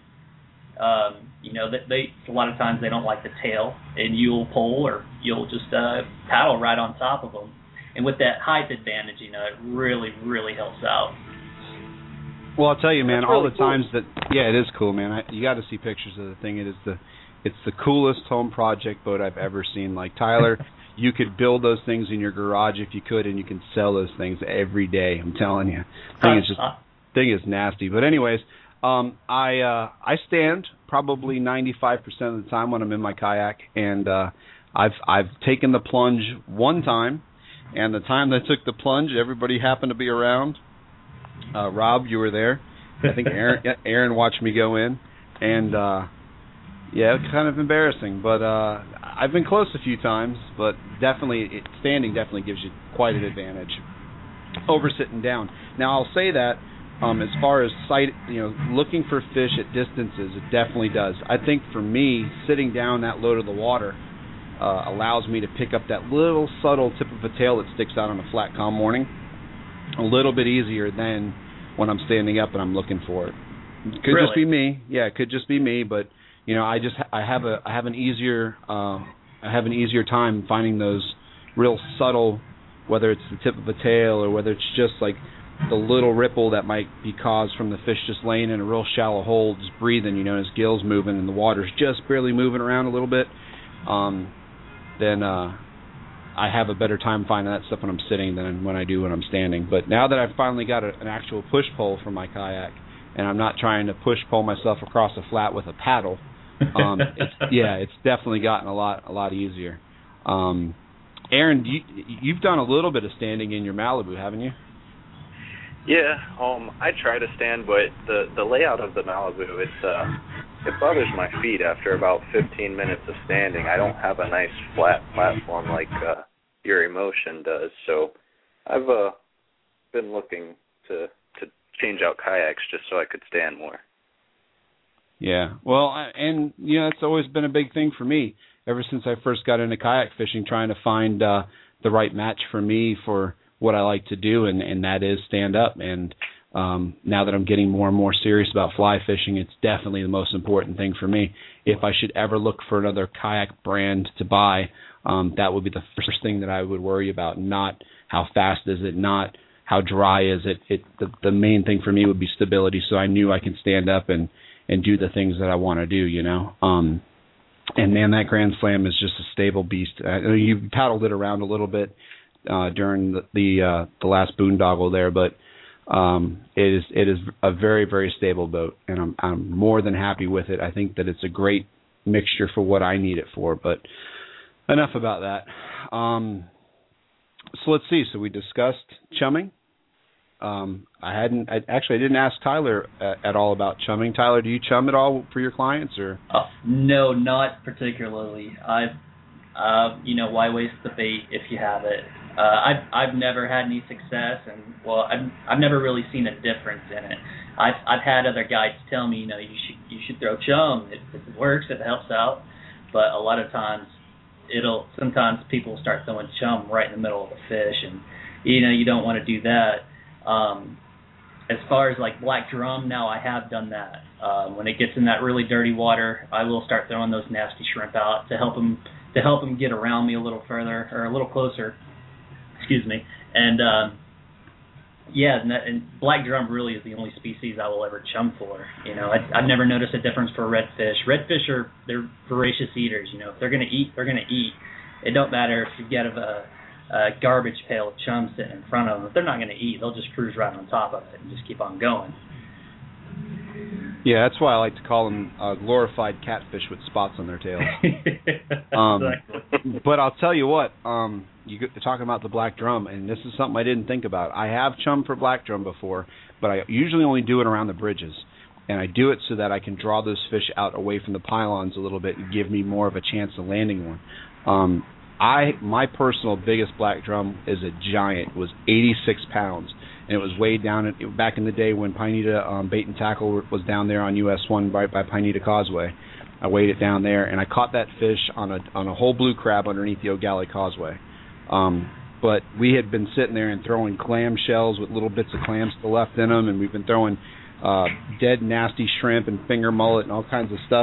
Um, you know, that they a lot of times they don't like the tail, and you'll pull or you'll just uh, paddle right on top of them. And with that height advantage, you know, it really, really helps out. Well, I'll tell you, man, That's all really the cool. times that yeah, it is cool, man. I, you got to see pictures of the thing. It is the it's the coolest home project boat I've ever seen. Like Tyler, you could build those things in your garage if you could, and you can sell those things every day. I'm telling you, thing is just thing is nasty. But anyways. Um, I uh, I stand probably ninety-five percent of the time when I'm in my kayak, and uh, I've I've taken the plunge one time, and the time that I took the plunge, everybody happened to be around. Uh, Rob, you were there. I think Aaron Aaron watched me go in, and uh, yeah, it's kind of embarrassing. But uh, I've been close a few times, but definitely it, standing definitely gives you quite an advantage over sitting down. Now I'll say that. Um, as far as sight, you know, looking for fish at distances, it definitely does. I think for me, sitting down that low to the water uh, allows me to pick up that little subtle tip of a tail that sticks out on a flat, calm morning a little bit easier than when I'm standing up and I'm looking for it. It could Really? just be me. Yeah, it could just be me. But you know, I just I have a I have an easier uh, I have an easier time finding those real subtle, whether it's the tip of a tail or whether it's just like the little ripple that might be caused from the fish just laying in a real shallow hole, just breathing, you know, his gills moving and the water's just barely moving around a little bit, um, then uh, I have a better time finding that stuff when I'm sitting than when I do when I'm standing. But now that I've finally got a, an actual push pole for my kayak, and I'm not trying to push pole myself across a flat with a paddle, um, it's, yeah, it's definitely gotten a lot a lot easier. Um, Aaron, you, you've done a little bit of standing in your Malibu, haven't you? Yeah, um, I try to stand, but the the layout of the Malibu, it's uh, it bothers my feet after about fifteen minutes of standing. I don't have a nice flat platform like uh, your Emotion does, so I've uh, been looking to to change out kayaks just so I could stand more. Yeah, well, I, and you know, it's always been a big thing for me ever since I first got into kayak fishing, trying to find uh, the right match for me for what I like to do, and, and that is stand up. And um, now that I'm getting more and more serious about fly fishing, it's definitely the most important thing for me. If I should ever look for another kayak brand to buy, um, that would be the first thing that I would worry about. Not how fast is it, not how dry is it. It the, the main thing for me would be stability, so I knew I can stand up and, and do the things that I want to do, you know. Um, and, man, that Grand Slam is just a stable beast. Uh, you paddled it around a little bit Uh, during the the, uh, the last boondoggle there, but um, it is it is a very very stable boat, and I'm I'm more than happy with it. I think that it's a great mixture for what I need it for. But enough about that. Um, so let's see. So we discussed chumming. Um, I hadn't I, actually I didn't ask Tyler at, at all about chumming. Tyler, do you chum at all for your clients or? Uh, no, not particularly. I've uh, you know, why waste the bait if you have it? Uh, I've I've never had any success, and well, I've I've never really seen a difference in it. I've I've had other guides tell me, you know, you should you should throw chum. It, it works, it helps out, but a lot of times it'll sometimes people start throwing chum right in the middle of the fish, and you know you don't want to do that. Um, as far as like black drum, now I have done that. Um, when it gets in that really dirty water, I will start throwing those nasty shrimp out to help them to help them get around me a little further or a little closer. Excuse me. And, um, yeah, and, that, and black drum really is the only species I will ever chum for. You know, I, I've never noticed a difference for redfish. Redfish are, they're voracious eaters. You know, if they're going to eat, they're going to eat. It don't matter if you've got a, a garbage pail of chum sitting in front of them. If they're not going to eat, they'll just cruise right on top of it and just keep on going. Yeah, that's why I like to call them uh, glorified catfish with spots on their tails. um, exactly. But I'll tell you what, um, you get to talking about the black drum, and this is something I didn't think about. I have chummed for black drum before, but I usually only do it around the bridges. And I do it so that I can draw those fish out away from the pylons a little bit and give me more of a chance of landing one. Um, I my personal biggest black drum is a giant. It was eighty-six pounds. And it was weighed down at, back in the day when Pineda um, Bait and Tackle was down there on U S one right by Pineda Causeway. I weighed it down there, and I caught that fish on a on a whole blue crab underneath the O'Galley Causeway. Um, but we had been sitting there and throwing clam shells with little bits of clams still left in them, and we've been throwing uh, dead nasty shrimp and finger mullet and all kinds of stuff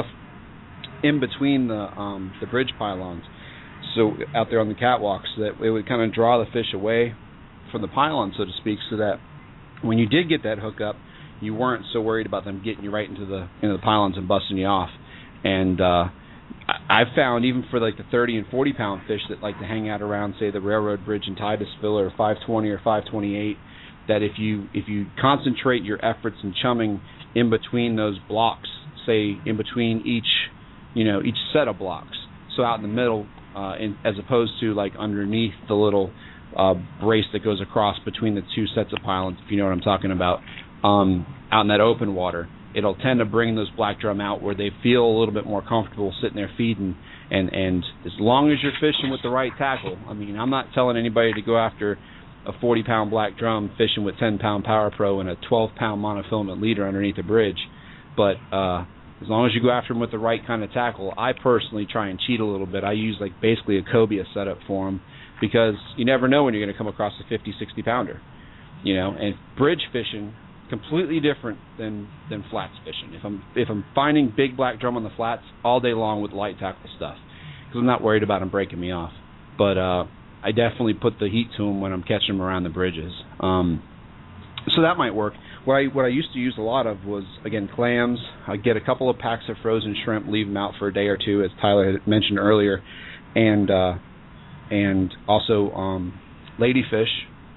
in between the um, the bridge pylons. So out there on the catwalk, so that it would kind of draw the fish away from the pylon, so to speak, so that when you did get that hook up, you weren't so worried about them getting you right into the into the pylons and busting you off. And uh, I, I've found even for like the thirty and forty pound fish that like to hang out around, say, the Railroad Bridge in Titusville or five twenty or five twenty-eight, that if you if you concentrate your efforts in chumming in between those blocks, say in between each you know each set of blocks, so out in the middle, uh, in, as opposed to like underneath the little Uh, brace that goes across between the two sets of pylons, if you know what I'm talking about, um, out in that open water, it'll tend to bring those black drum out where they feel a little bit more comfortable sitting there feeding. And, and as long as you're fishing with the right tackle, I mean, I'm not telling anybody to go after a forty pound black drum fishing with ten pound Power Pro and a twelve pound monofilament leader underneath the bridge, but uh, as long as you go after them with the right kind of tackle, I personally try and cheat a little bit. I use like basically a cobia setup for them, because you never know when you're going to come across a fifty, sixty pounder, you know. And bridge fishing, completely different than, than flats fishing. If I'm if I'm finding big black drum on the flats all day long with light tackle stuff, because I'm not worried about them breaking me off. But uh, I definitely put the heat to them when I'm catching them around the bridges. Um, so that might work. What I what I used to use a lot of was, again, clams. I'd get a couple of packs of frozen shrimp, leave them out for a day or two, as Tyler had mentioned earlier, and uh, and also um, ladyfish,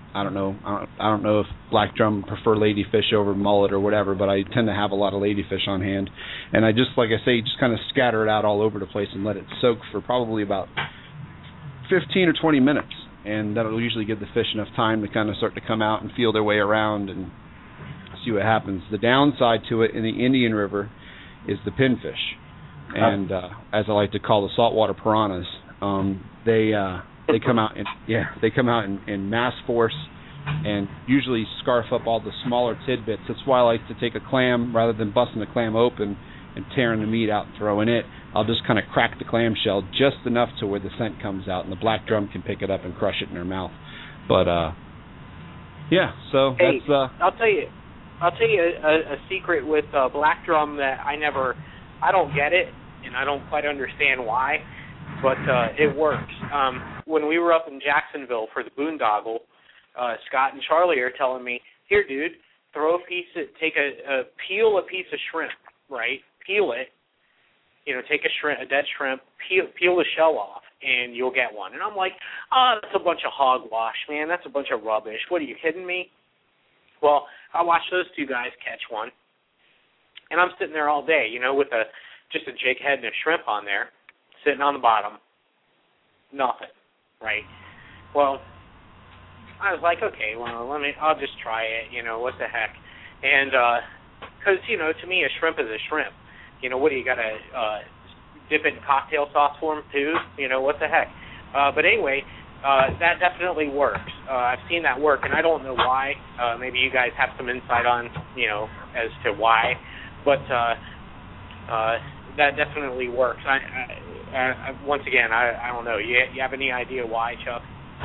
I don't know. I don't, I don't know if black drum prefer ladyfish over mullet or whatever, but I tend to have a lot of ladyfish on hand. And I just, like I say, just kind of scatter it out all over the place and let it soak for probably about fifteen or twenty minutes. And that'll usually give the fish enough time to kind of start to come out and feel their way around and see what happens. The downside to it in the Indian River is the pinfish. And uh, as I like to call the saltwater piranhas, um, they... Uh, They come out in yeah, they come out in, in mass force and usually scarf up all the smaller tidbits. That's why I like to take a clam rather than busting the clam open and tearing the meat out and throwing it. I'll just kind of crack the clam shell just enough to where the scent comes out and the black drum can pick it up and crush it in their mouth. But uh, yeah, so hey, that's. Uh, I'll tell you, I'll tell you a, a secret with uh, black drum that I never, I don't get it, and I don't quite understand why. But uh, it works. Um, when we were up in Jacksonville for the boondoggle, uh, Scott and Charlie are telling me, "Here, dude, throw a piece, of, take a, a peel a piece of shrimp, right? Peel it, you know, take a shrimp, a dead shrimp, peel, peel the shell off, and you'll get one." And I'm like, "Oh, that's a bunch of hogwash, man. That's a bunch of rubbish. What are you kidding me?" Well, I watched those two guys catch one, and I'm sitting there all day, you know, with a just a jig head and a shrimp on there. Sitting on the bottom, nothing, right? Well, I was like, okay, well, let me, I'll just try it, you know, what the heck? And, uh, because, you know, to me, a shrimp is a shrimp. You know, what do you got to uh, dip it in cocktail sauce for them, too? You know, what the heck? Uh, but anyway, uh, that definitely works. Uh, I've seen that work, and I don't know why. Uh, maybe you guys have some insight on, you know, as to why. But, uh, uh, that definitely works. I, I, I once again, I, I don't know. You, you have any idea why, Chuck?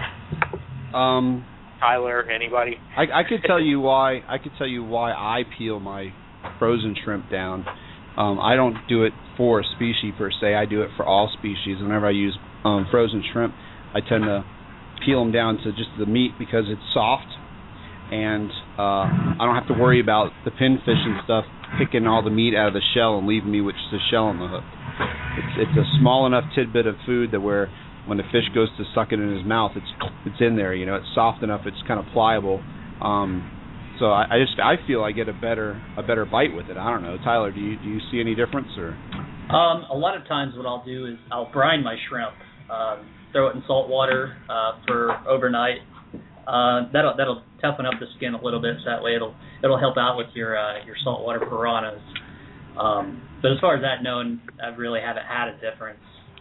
Um, Tyler, anybody? I, I could tell you why. I could tell you why I peel my frozen shrimp down. Um, I don't do it for a species per se. I do it for all species. Whenever I use um, frozen shrimp, I tend to peel them down to just the meat because it's soft, and uh, I don't have to worry about the pinfish and stuff picking all the meat out of the shell and leaving me with just the shell on the hook. It's, it's a small enough tidbit of food that where when the fish goes to suck it in his mouth, it's it's in there. You know, it's soft enough. It's kind of pliable. Um, so I, I just I feel I get a better a better bite with it. I don't know, Tyler. Do you do you see any difference or? Um, a lot of times, what I'll do is I'll brine my shrimp, um, throw it in salt water uh, for overnight. Uh, that'll that'll toughen up the skin a little bit, so that way it'll it'll help out with your uh, your saltwater piranhas. Um, but as far as that known, I really haven't had a difference.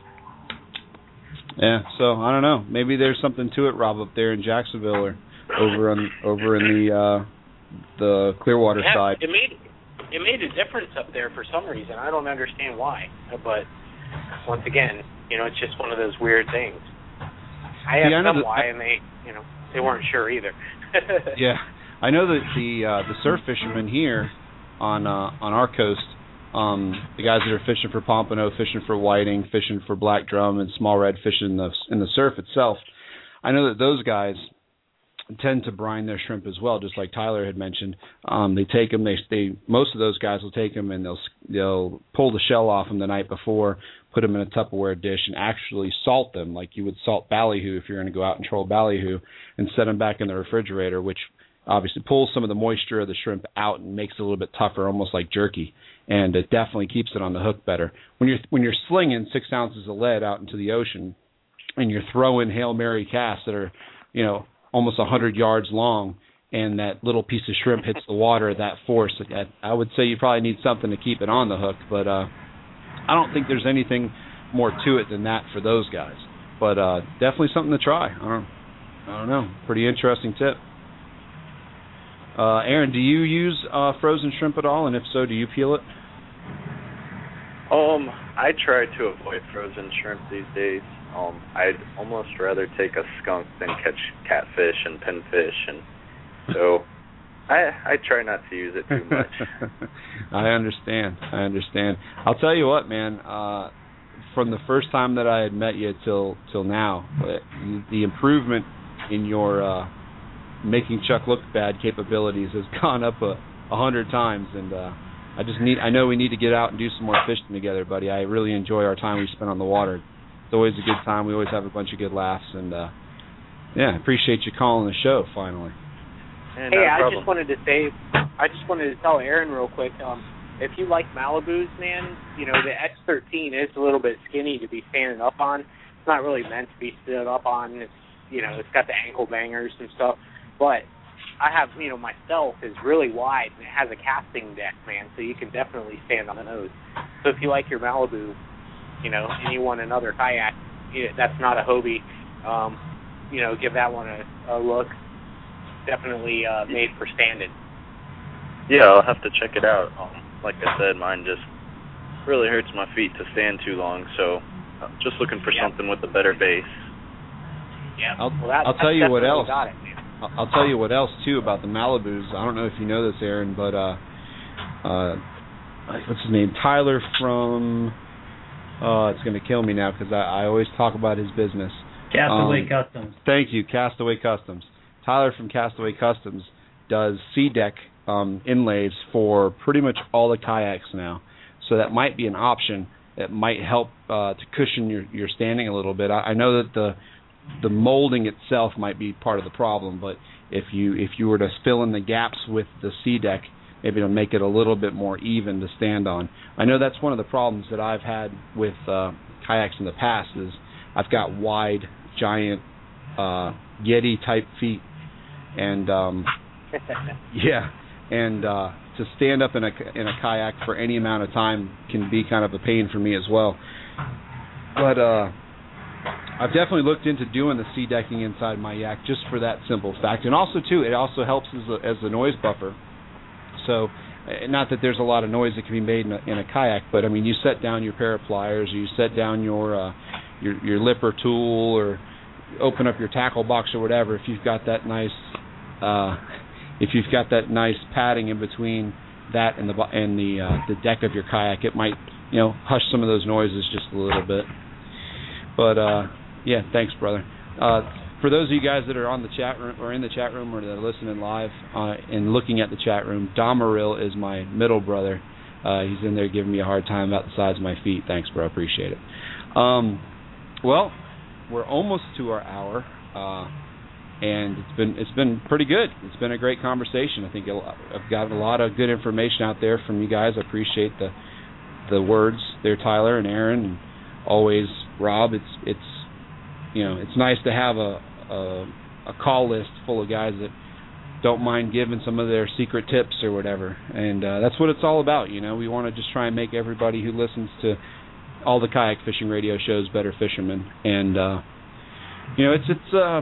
Yeah, so I don't know. Maybe there's something to it, Rob, up there in Jacksonville or over on over in the uh, the Clearwater yeah, side. It made it made a difference up there for some reason. I don't understand why, but once again, you know, it's just one of those weird things. I asked yeah, I them that, why, I, and they, you know, they weren't sure either. yeah, I know that the uh, the surf fishermen here on uh, on our coast, um, the guys that are fishing for pompano, fishing for whiting, fishing for black drum and small red fish in the in the surf itself, I know that those guys tend to brine their shrimp as well, just like Tyler had mentioned. Um, they take them, they they most of those guys will take them and they'll they'll pull the shell off them the night before, put them in a Tupperware dish, and actually salt them like you would salt ballyhoo if you're going to go out and troll ballyhoo, and set them back in the refrigerator, which obviously pulls some of the moisture of the shrimp out and makes it a little bit tougher, almost like jerky, and it definitely keeps it on the hook better. When you're when you're slinging six ounces of lead out into the ocean, and you're throwing Hail Mary casts that are, you know, almost one hundred yards long, and that little piece of shrimp hits the water at that force, I would say you probably need something to keep it on the hook, but uh, I don't think there's anything more to it than that for those guys. But uh, definitely something to try. I don't, I don't know. Pretty interesting tip. Uh, Aaron, do you use uh, frozen shrimp at all? And if so, do you peel it? Um, I try to avoid frozen shrimp these days. Um, I'd almost rather take a skunk than catch catfish and pinfish, and so I I try not to use it too much. I understand. I understand. I'll tell you what, man. Uh, from the first time that I had met you till till now, the improvement in your uh, making Chuck look bad capabilities has gone up a, a hundred times, and uh, I just need. I know we need to get out and do some more fishing together, buddy. I really enjoy our time we spend on the water. It's always a good time. We always have a bunch of good laughs, and uh, Yeah, I appreciate you calling the show finally. Yeah, hey, no I problem. just wanted to say, I just wanted to tell Aaron real quick. Um, if you like Malibus, man, you know the X thirteen is a little bit skinny to be standing up on. It's not really meant to be stood up on. It's you know it's got the ankle bangers and stuff, but I have, you know, my stealth is really wide, and it has a casting deck, man, so you can definitely stand on the nose. So if you like your Malibu, you know, and you want another kayak, you know, that's not a Hobie, um, you know, give that one a, a look. Definitely uh, made for standing. Yeah, I'll have to check it out. Um, like I said, mine just really hurts my feet to stand too long, so I'm just looking for yeah. something with a better base. Yeah, I'll, well, that, I'll tell you what else. Got it, man. I'll tell you what else too about the Malibus. I don't know if you know this, Aaron, but uh, uh, what's his name? Tyler from. Uh, it's going to kill me now because I, I always talk about his business. Castaway um, Customs. Thank you, Castaway Customs. Tyler from Castaway Customs does sea deck um, inlays for pretty much all the kayaks now, so that might be an option. That might help uh, to cushion your, your standing a little bit. I, I know that the the molding itself might be part of the problem, but if you if you were to fill in the gaps with the sea deck, maybe it'll make it a little bit more even to stand on. I know that's one of the problems that I've had with uh, kayaks in the past is I've got wide, giant uh, Yeti type feet, and um, yeah, and uh, to stand up in a in a kayak for any amount of time can be kind of a pain for me as well. But uh, I've definitely looked into doing the sea decking inside my yak just for that simple fact, and also too, it also helps as a, as a noise buffer. So, not that there's a lot of noise that can be made in a, in a kayak, but I mean, you set down your pair of pliers, or you set down your uh, your your lipper tool, or open up your tackle box or whatever. If you've got that nice, uh, if you've got that nice padding in between that and the and the uh, the deck of your kayak, it might you know hush some of those noises just a little bit. But uh, yeah, thanks, brother. Uh, For those of you guys that are on the chat room or in the chat room or that are listening live uh, and looking at the chat room, Damaril is my middle brother. Uh, he's in there giving me a hard time about the size of my feet. Thanks, bro. Appreciate it. Um, well, we're almost to our hour, uh, and it's been it's been pretty good. It's been a great conversation. I think I've got a lot of good information out there from you guys. I appreciate the the words there, Tyler and Aaron, and always Rob. It's it's you know it's nice to have a A, a call list full of guys that don't mind giving some of their secret tips or whatever, and uh, that's what it's all about. You know, we want to just try and make everybody who listens to all the kayak fishing radio shows better fishermen, and uh, you know, it's it's uh,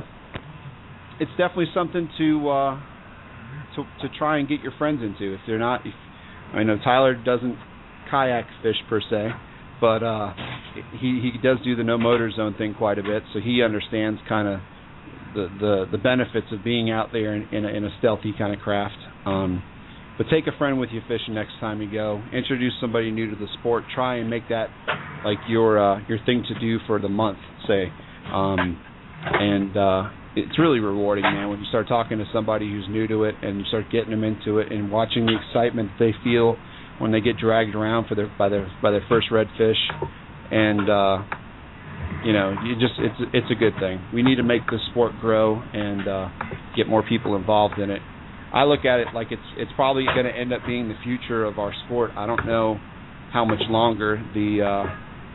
it's definitely something to uh, to to try and get your friends into if they're not. If, I know Tyler doesn't kayak fish per se, but uh, he he does do the no motor zone thing quite a bit, so he understands kind of the, the the benefits of being out there in, in, a, in a stealthy kind of craft. Um, but take a friend with you fishing next time you go. Introduce somebody new to the sport. Try and make that like your uh, your thing to do for the month, say. Um, and uh, it's really rewarding, man, when you start talking to somebody who's new to it and you start getting them into it and watching the excitement they feel when they get dragged around for their by their by their first redfish. And uh, you know, you just it's it's a good thing. We need to make this sport grow and uh, get more people involved in it. I look at it like it's it's probably going to end up being the future of our sport. I don't know how much longer the uh,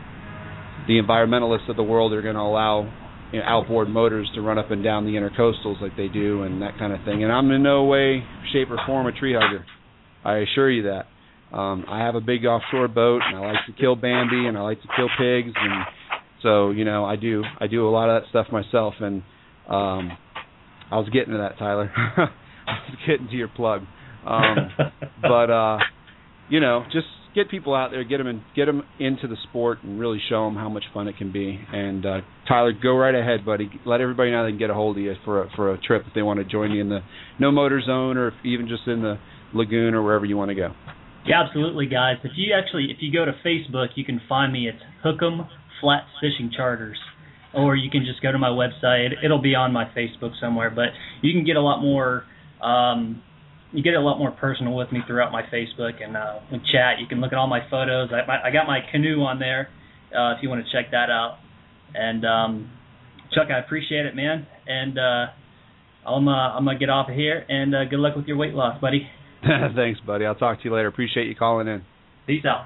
the environmentalists of the world are going to allow you know, outboard motors to run up and down the intercoastals like they do and that kind of thing. And I'm in no way, shape, or form a tree hugger. I assure you that. Um, I have a big offshore boat, and I like to kill Bambi, and I like to kill pigs, and so you know I do I do a lot of that stuff myself. And um, I was getting to that, Tyler. I was getting to your plug, um, but uh, you know, just get people out there, get them in, get them into the sport, and really show them how much fun it can be. And uh, Tyler, go right ahead, buddy. Let everybody know they can get a hold of you for a, for a trip if they want to join you in the no motor zone, or if even just in the lagoon or wherever you want to go. Yeah, absolutely, guys. If you actually, if you go to Facebook, you can find me at Hook'em Flats Fishing Charters, or you can just go to my website. It'll be on my Facebook somewhere, but you can get a lot more, um, you get a lot more personal with me throughout my Facebook, and uh, we chat. You can look at all my photos. I, I got my canoe on there uh, if you want to check that out. And um, Chuck, I appreciate it, man. And uh, I'm, uh, I'm going to get off of here, and uh, good luck with your weight loss, buddy. Thanks, buddy. I'll talk to you later. Appreciate you calling in. Peace out.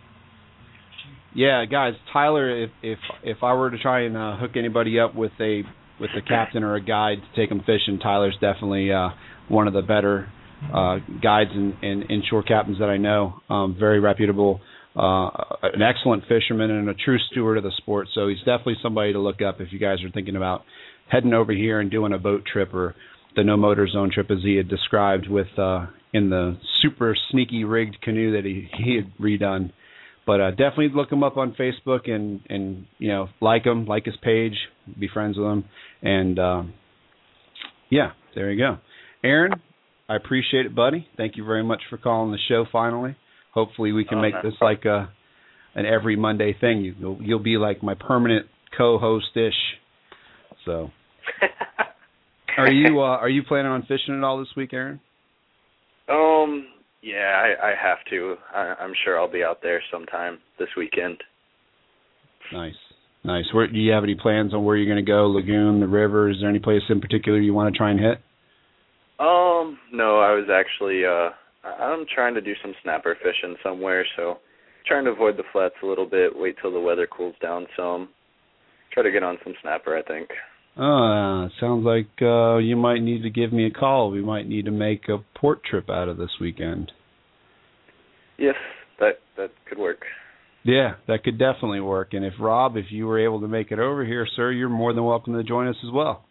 Yeah, guys, Tyler, if if if I were to try and uh, hook anybody up with a with a captain or a guide to take them fishing, Tyler's definitely uh, one of the better uh, guides and, and inshore captains that I know. Um, very reputable, uh, an excellent fisherman, and a true steward of the sport. So he's definitely somebody to look up if you guys are thinking about heading over here and doing a boat trip or the no motor zone trip, as he had described with uh, in the super sneaky rigged canoe that he, he had redone. But uh, definitely look him up on Facebook and, and, you know, like him, like his page, be friends with him. And, um, yeah, there you go. Aaron, I appreciate it, buddy. Thank you very much for calling the show finally. Hopefully we can oh, make this like a, an every Monday thing. You, you'll, you'll be like my permanent co-host-ish. So are you uh, are you planning on fishing at all this week, Aaron? Um... Yeah, I, I have to. I, I'm sure I'll be out there sometime this weekend. Nice, nice. Where do you have any plans on where you're going to go? Lagoon, the river? Is there any place in particular you want to try and hit? Um, no, I was actually. Uh, I'm trying to do some snapper fishing somewhere, so trying to avoid the flats a little bit. Wait till the weather cools down some. Try to get on some snapper, I think. Oh, sounds like uh, you might need to give me a call. We might need to make a port trip out of this weekend. Yes, that that could work. Yeah, that could definitely work. And if Rob, if you were able to make it over here, sir, you're more than welcome to join us as well.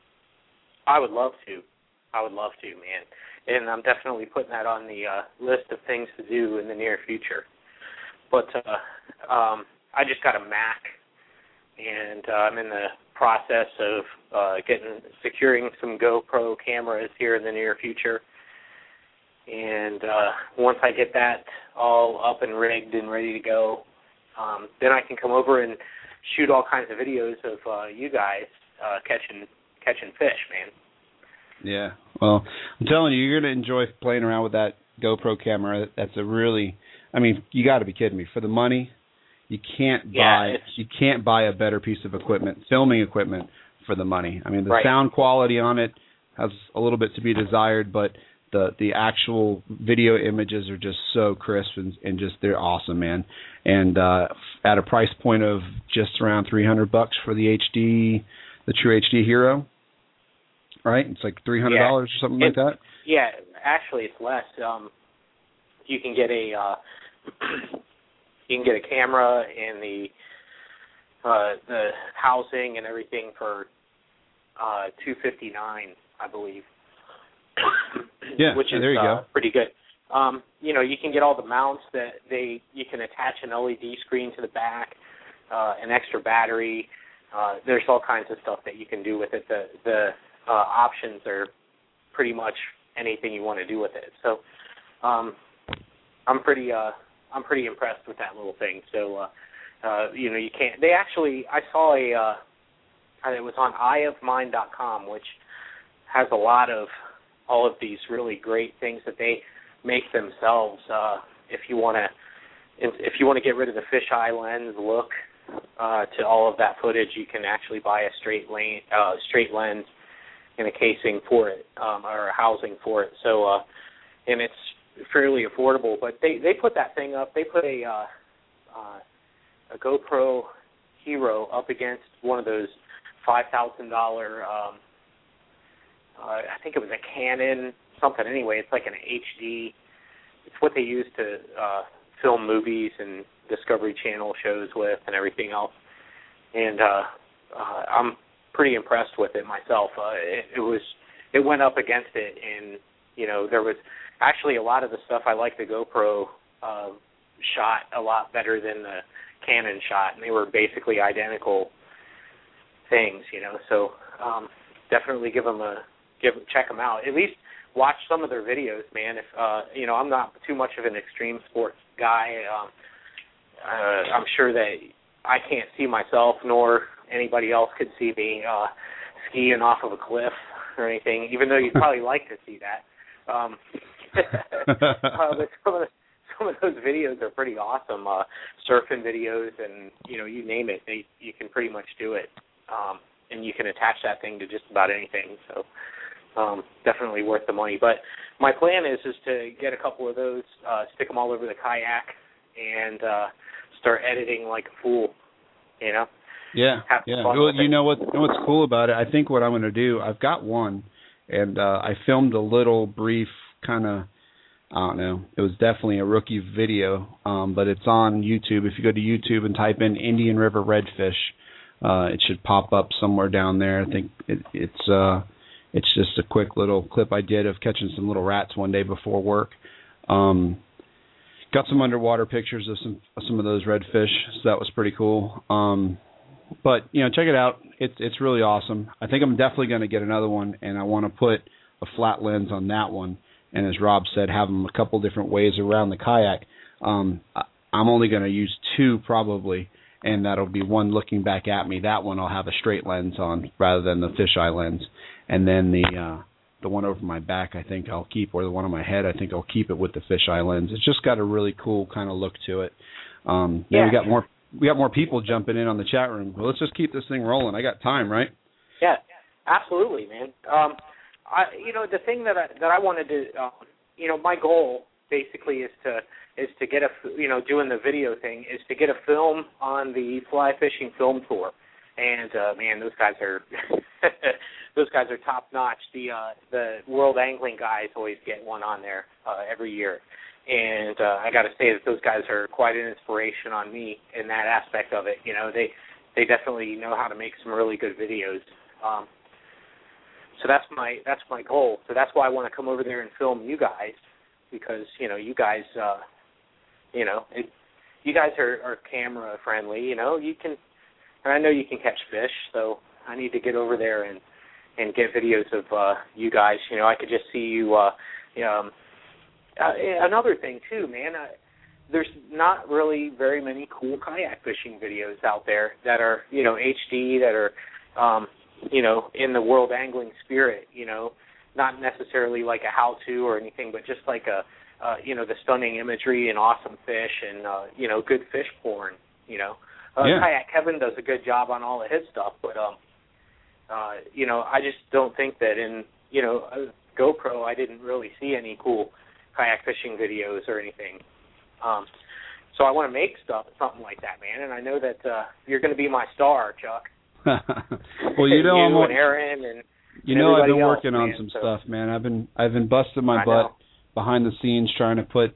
I would love to. I would love to, man. And I'm definitely putting that on the uh, list of things to do in the near future. But uh, um, I just got a Mac, and uh, I'm in the process of uh, getting securing some GoPro cameras here in the near future. And uh, once I get that all up and rigged and ready to go, um, then I can come over and shoot all kinds of videos of uh, you guys uh, catching catching fish, man. Yeah, well, I'm telling you, you're going to enjoy playing around with that GoPro camera. That's a really, I mean, you got to be kidding me. For the money, you can't buy yeah, you can't buy a better piece of equipment, filming equipment, for the money. I mean, the right. sound quality on it has a little bit to be desired, but the the actual video images are just so crisp and, and just they're awesome, man. And uh, at a price point of just around three hundred bucks for the H D, the True H D Hero, right? It's like three hundred dollars yeah. or something it, like that. Yeah, actually, it's less. Um, you can get a uh, you can get a camera and the uh, the housing and everything for uh, two fifty nine, I believe. Yeah, which is there you uh, go. pretty good. Um, you know, you can get all the mounts that they. You can attach an L E D screen to the back, uh, an extra battery. Uh, there's all kinds of stuff that you can do with it. The the uh, options are pretty much anything you want to do with it. So, um, I'm pretty uh, I'm pretty impressed with that little thing. So, uh, uh, you know, you can't. They actually, I saw a. Uh, it was on eye of mine dot com, which has a lot of all of these really great things that they make themselves. Uh, if you want to, if you want to get rid of the fisheye lens look uh, to all of that footage, you can actually buy a straight lane, uh, straight lens and a casing for it, um, or a housing for it. So, uh, and it's fairly affordable. But they, they put that thing up. They put a uh, uh, a GoPro Hero up against one of those five thousand dollar. Um, Uh, I think it was a Canon something. Anyway, it's like an H D. It's what they use to uh, film movies and Discovery Channel shows with and everything else. And uh, uh, I'm pretty impressed with it myself. Uh, it, it was it went up against it, and you know there was actually a lot of the stuff I like the GoPro uh, shot a lot better than the Canon shot, and they were basically identical things. You know, so um, definitely give them a Give, check them out. At least watch some of their videos, man. If uh, you know, I'm not too much of an extreme sports guy. Um, uh, I'm sure that I can't see myself, nor anybody else could see me uh, skiing off of a cliff or anything. Even though you'd probably like to see that. Um, uh, but some of the, some of those videos are pretty awesome. Uh, surfing videos, and you know, you name it, they, you can pretty much do it. Um, and you can attach that thing to just about anything. So um, definitely worth the money. But my plan is is to get a couple of those, uh, stick them all over the kayak, and uh, start editing like a fool. You know. Yeah. Yeah. Well, you know what? You know what's cool about it? I think what I'm going to do. I've got one, and uh, I filmed a little brief kind of. I don't know. It was definitely a rookie video, um, but it's on YouTube. If you go to YouTube and type in Indian River Redfish, uh, it should pop up somewhere down there. I think it, it's uh, it's just a quick little clip I did of catching some little rats one day before work. Um, got some underwater pictures of some of some of those redfish, so that was pretty cool. Um, but you know, check it out. It's it's really awesome. I think I'm definitely going to get another one, and I want to put a flat lens on that one. And as Rob said, have them a couple different ways around the kayak. Um, I'm only going to use two probably, and that'll be one looking back at me. That one I'll have a straight lens on rather than the fisheye lens. And then the uh, the one over my back I think I'll keep, or the one on my head I think I'll keep it with the fisheye lens. It's just got a really cool kind of look to it. Um, yeah. Then we got more we got more people jumping in on the chat room. Well, let's just keep this thing rolling. I got time, right? Yeah, absolutely, man. Um, I, you know, the thing that I, that I wanted to, uh, you know, my goal basically is to is to get a, you know, doing the video thing is to get a film on the Fly Fishing Film Tour, and uh, man, those guys are those guys are top notch. The uh, the World Angling guys always get one on there uh, every year, and uh, I got to say that those guys are quite an inspiration on me in that aspect of it. You know, they they definitely know how to make some really good videos. Um, So that's my that's my goal. So that's why I want to come over there and film you guys, because you know you guys, uh, you know, it, you guys are, are camera friendly. You know, you can, and I know you can catch fish. So I need to get over there and, and get videos of uh, you guys. You know, I could just see you. Uh, um, uh, another thing too, man. Uh, there's not really very many cool kayak fishing videos out there that are you know H D that are. Um, you know, in the world angling spirit, you know, not necessarily like a how-to or anything, but just like a, uh, you know, the stunning imagery and awesome fish and, uh, you know, good fish porn, you know. Uh, yeah. Kayak Kevin does a good job on all of his stuff, but, um, uh, you know, I just don't think that in, you know, GoPro I didn't really see any cool kayak fishing videos or anything. Um, so I want to make stuff, something like that, man, and I know that uh, you're going to be my star, Chuck. Well, you know, you I'm and Aaron and you know I've been else, working on man, some so. stuff, man. I've been I've been busting my I butt know. behind the scenes trying to put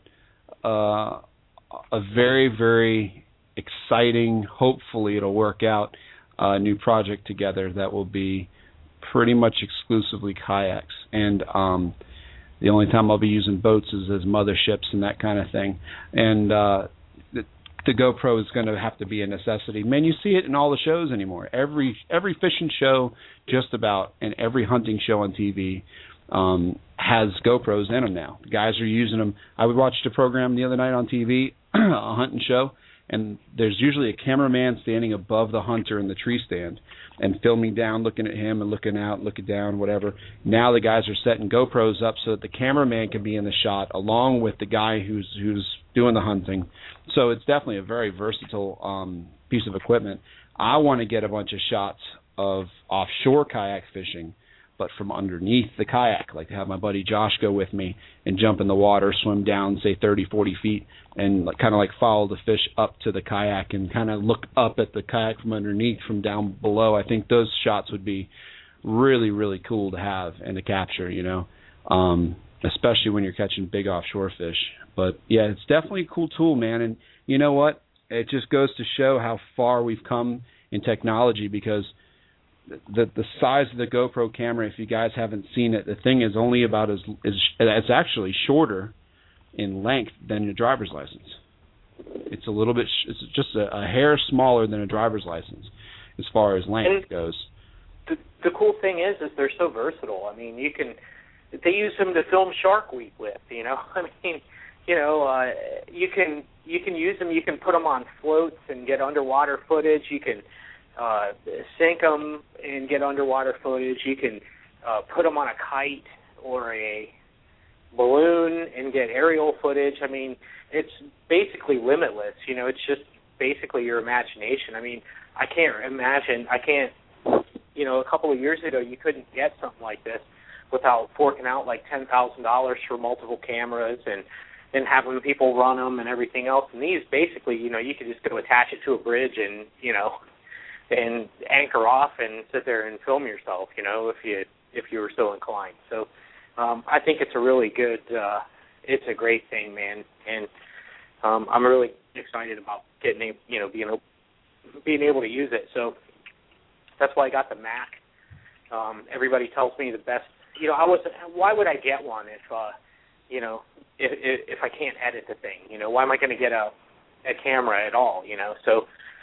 uh, a very very exciting, hopefully it'll work out, uh, new project together that will be pretty much exclusively kayaks, and um, the only time I'll be using boats is as motherships and that kind of thing, and uh, the GoPro is going to have to be a necessity. Man, you see it in all the shows anymore. Every every fishing show, just about, and every hunting show on T V um, has GoPros in them now. The guys are using them. I watched a program the other night on T V, a hunting show, and there's usually a cameraman standing above the hunter in the tree stand and filming down, looking at him and looking out, looking down, whatever. Now the guys are setting GoPros up so that the cameraman can be in the shot along with the guy who's who's doing the hunting. So it's definitely a very versatile um, piece of equipment. I want to get a bunch of shots of offshore kayak fishing, but from underneath the kayak, like to have my buddy Josh go with me and jump in the water, swim down, say thirty, forty feet, and like, kind of like follow the fish up to the kayak and kind of look up at the kayak from underneath, from down below. I think those shots would be really, really cool to have and to capture, you know, um, especially when you're catching big offshore fish. But, yeah, it's definitely a cool tool, man. And you know what? It just goes to show how far we've come in technology, because the the size of the GoPro camera, if you guys haven't seen it, the thing is only about as, as it's actually shorter in length than your driver's license. It's a little bit, it's just a, a hair smaller than a driver's license as far as length and goes. The, the cool thing is, is they're so versatile. I mean, you can, they use them to film Shark Week with, you know. I mean, you know, uh, you can you can use them. You can put them on floats and get underwater footage. You can uh, sink them and get underwater footage. You can uh, put them on a kite or a balloon and get aerial footage. I mean, it's basically limitless. You know, it's just basically your imagination. I mean, I can't imagine. I can't you know, a couple of years ago, you couldn't get something like this without forking out like ten thousand dollars for multiple cameras and and having people run them and everything else. And these basically, you know, you could just go attach it to a bridge and, you know, and anchor off and sit there and film yourself, you know, if you if you were so inclined. So um, I think it's a really good, uh, it's a great thing, man. And um, I'm really excited about getting, you know, being being able to use it. So that's why I got the Mac. Um, everybody tells me the best. You know, I was. Why would I get one if, uh, you know, if, if if I can't edit the thing? You know, why am I going to get a a camera at all? You know, so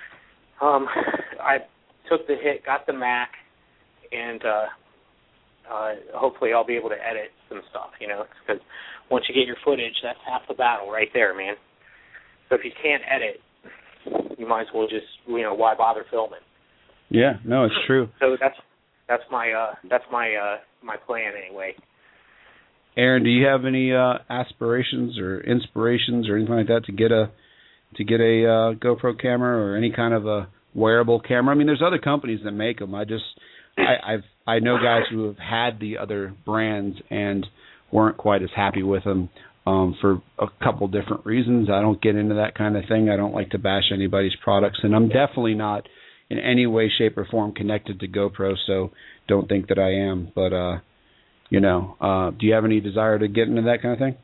um, I took the hit, got the Mac, and uh, uh, hopefully I'll be able to edit some stuff. You know, because once you get your footage, that's half the battle right there, man. So if you can't edit, you might as well just, you know, why bother filming? Yeah, no, it's true. So that's that's my uh, that's my uh, my plan anyway. Aaron, do you have any uh, aspirations or inspirations or anything like that to get a to get a uh, GoPro camera or any kind of a wearable camera? I mean, there's other companies that make them. I just I I've, I know guys who have had the other brands and weren't quite as happy with them um, for a couple different reasons. I don't get into that kind of thing. I don't like to bash anybody's products, and I'm definitely not in any way, shape, or form connected to GoPro, so don't think that I am. But, uh, you know, uh, do you have any desire to get into that kind of thing?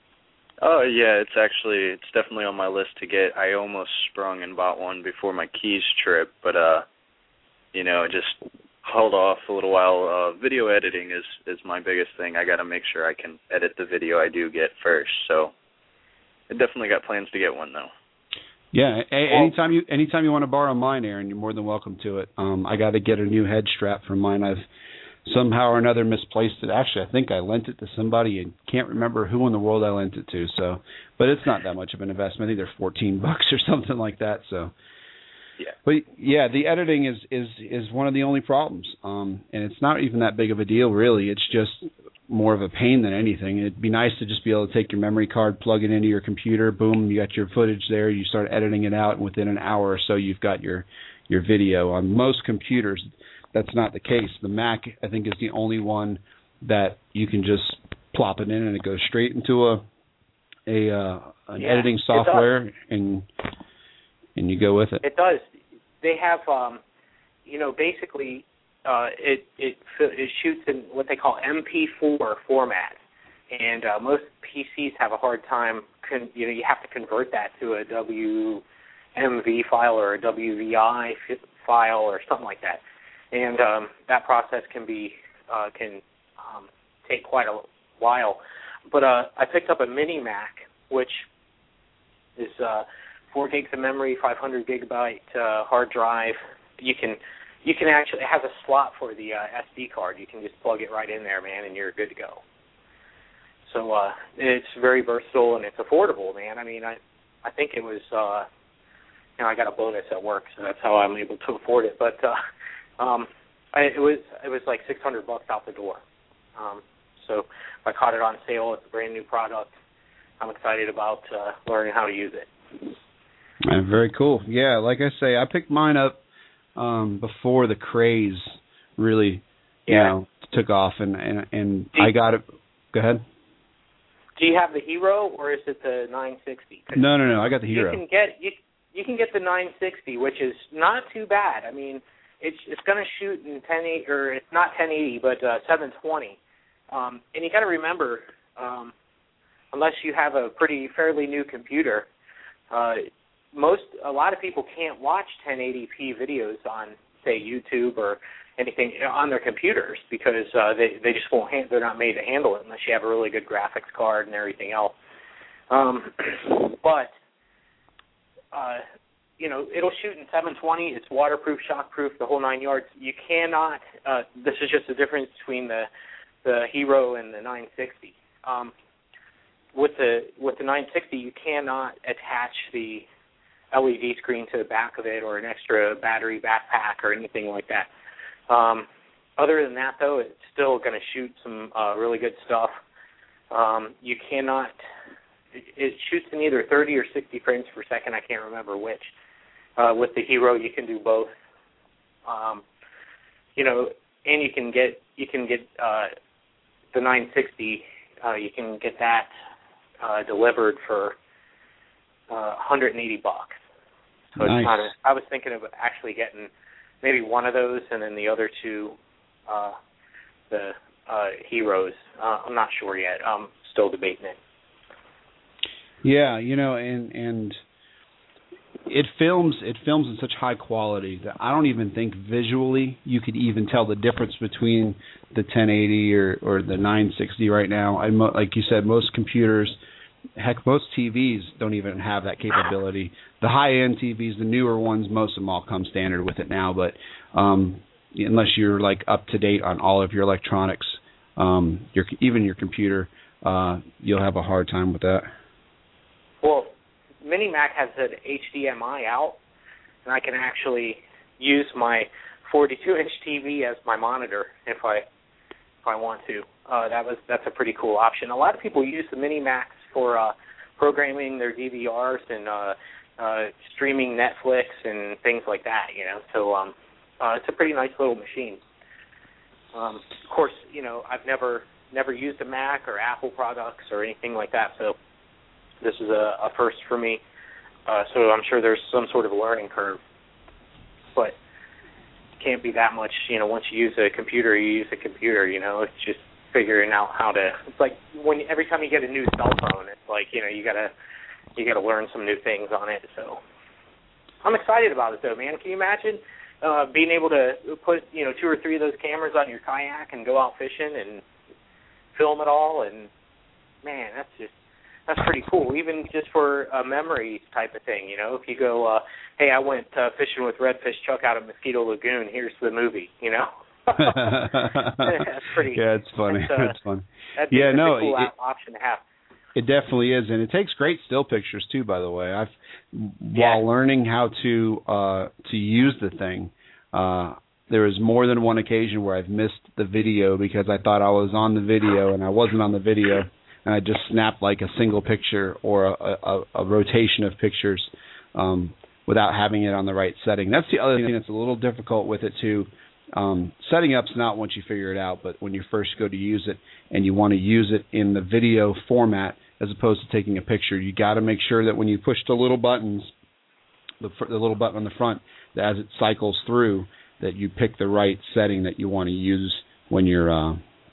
Oh, yeah, it's actually, it's definitely on my list to get. I almost sprung and bought one before my Keys trip, but, uh, you know, just hold off a little while. Uh, video editing is, is my biggest thing. I got to make sure I can edit the video I do get first, so I definitely got plans to get one, though. Yeah, a- anytime you anytime you want to borrow mine, Aaron, you're more than welcome to it. Um, I got to get a new head strap for mine. I've somehow or another misplaced it. Actually, I think I lent it to somebody and can't remember who in the world I lent it to. So, but it's not that much of an investment. I think they're fourteen bucks or something like that. So, yeah. But yeah, the editing is is is one of the only problems, um, and it's not even that big of a deal, really. It's just more of a pain than anything. It'd be nice to just be able to take your memory card, plug it into your computer, boom, you got your footage there, you start editing it out, and within an hour or so you've got your, your video. On most computers, that's not the case. The Mac, I think, is the only one that you can just plop it in and it goes straight into a a uh, an yeah, editing software, and and you go with it. It does. They have, um, you know, basically, Uh, it, it it shoots in what they call M P four format, and uh, most P Cs have a hard time. Con- you know, you have to convert that to a W M V file or a W V I file or something like that, and um, that process can be uh, can um, take quite a while. But uh, I picked up a mini Mac, which is uh, four gigs of memory, five hundred gigabyte uh, hard drive. You can You can actually, it has a slot for the uh, S D card. You can just plug it right in there, man, and you're good to go. So uh, it's very versatile and it's affordable, man. I mean, I I think it was, uh, you know, I got a bonus at work, so that's how I'm able to afford it. But uh, um, I, it was it was like six hundred bucks out the door. Um, so I caught it on sale. It's a brand new product. I'm excited about uh, learning how to use it. Uh, very cool. Yeah, like I say, I picked mine up Um, before the craze really, you yeah. know, took off, and and, and I got it. Go ahead. Do you have the Hero or is it the nine sixty? No, no, no. I got the Hero. You can get you you can get the nine sixty, which is not too bad. I mean, it's it's going to shoot in ten eighty, or it's not ten eighty, but uh, seven twenty. Um, and you got to remember, um, unless you have a pretty fairly new computer. Uh, Most, a lot of people can't watch ten eighty p videos on, say, YouTube or anything on their computers because uh, they they just won't. Hand, they're not made to handle it unless you have a really good graphics card and everything else. Um, but uh, you know, it'll shoot in seven twenty. It's waterproof, shockproof, the whole nine yards. You cannot. Uh, this is just the difference between the the Hero and the nine sixty. Um, with the with the nine sixty, you cannot attach the L E D screen to the back of it or an extra battery backpack or anything like that. Um, other than that, though, it's still going to shoot some uh, really good stuff. Um, you cannot, it, it shoots in either thirty or sixty frames per second. I can't remember which. Uh, with the Hero, you can do both. Um, you know, and you can get you can get uh, the nine sixty. Uh, you can get that uh, delivered for uh, one hundred eighty bucks. So nice. it's kind of, I was thinking of actually getting maybe one of those, and then the other two, uh, the uh, Heroes. Uh, I'm not sure yet. I'm still debating it. Yeah, you know, and and it films it films in such high quality that I don't even think visually you could even tell the difference between the ten eighty or, or the nine sixty right now. I mo- like you said, most computers, heck, most T Vs don't even have that capability. The high-end T Vs, the newer ones, most of them all come standard with it now. But um, unless you're like up to date on all of your electronics, um, your even your computer, uh, you'll have a hard time with that. Well, Minimac has an H D M I out, and I can actually use my forty-two inch T V as my monitor if I if I want to. Uh, that was that's a pretty cool option. A lot of people use the Minimacs for uh, programming their D V Rs and uh, uh, streaming Netflix and things like that. You know, so um, uh, it's a pretty nice little machine. Um, of course, you know, I've never never used a Mac or Apple products or anything like that, so this is a, a first for me, uh, so I'm sure there's some sort of learning curve. But it can't be that much, you know, once you use a computer, you use a computer, you know. It's just figuring out how to, it's like when every time you get a new cell phone, it's like, you know, you gotta, you gotta learn some new things on it, so. I'm excited about it, though, man. Can you imagine uh, being able to put, you know, two or three of those cameras on your kayak and go out fishing and film it all, and, man, that's just, that's pretty cool, even just for a memory type of thing, you know. If you go, uh, hey, I went uh, fishing with Redfish Chuck out of Mosquito Lagoon, here's the movie, you know. That's pretty. Yeah, it's funny. That's, uh, it's fun. That'd yeah, be no, a cool it, option to have. It definitely is, and it takes great still pictures too. By the way, I've yeah. while learning how to uh, to use the thing, uh, there was more than one occasion where I've missed the video because I thought I was on the video and I wasn't on the video. And I just snapped like a single picture or a, a, a rotation of pictures um, without having it on the right setting. That's the other thing that's a little difficult with it too. Um, setting up's not once you figure it out, but when you first go to use it and you want to use it in the video format as opposed to taking a picture, you got to make sure that when you push the little buttons, the, the little button on the front, that as it cycles through, that you pick the right setting that you want to use when you're, uh,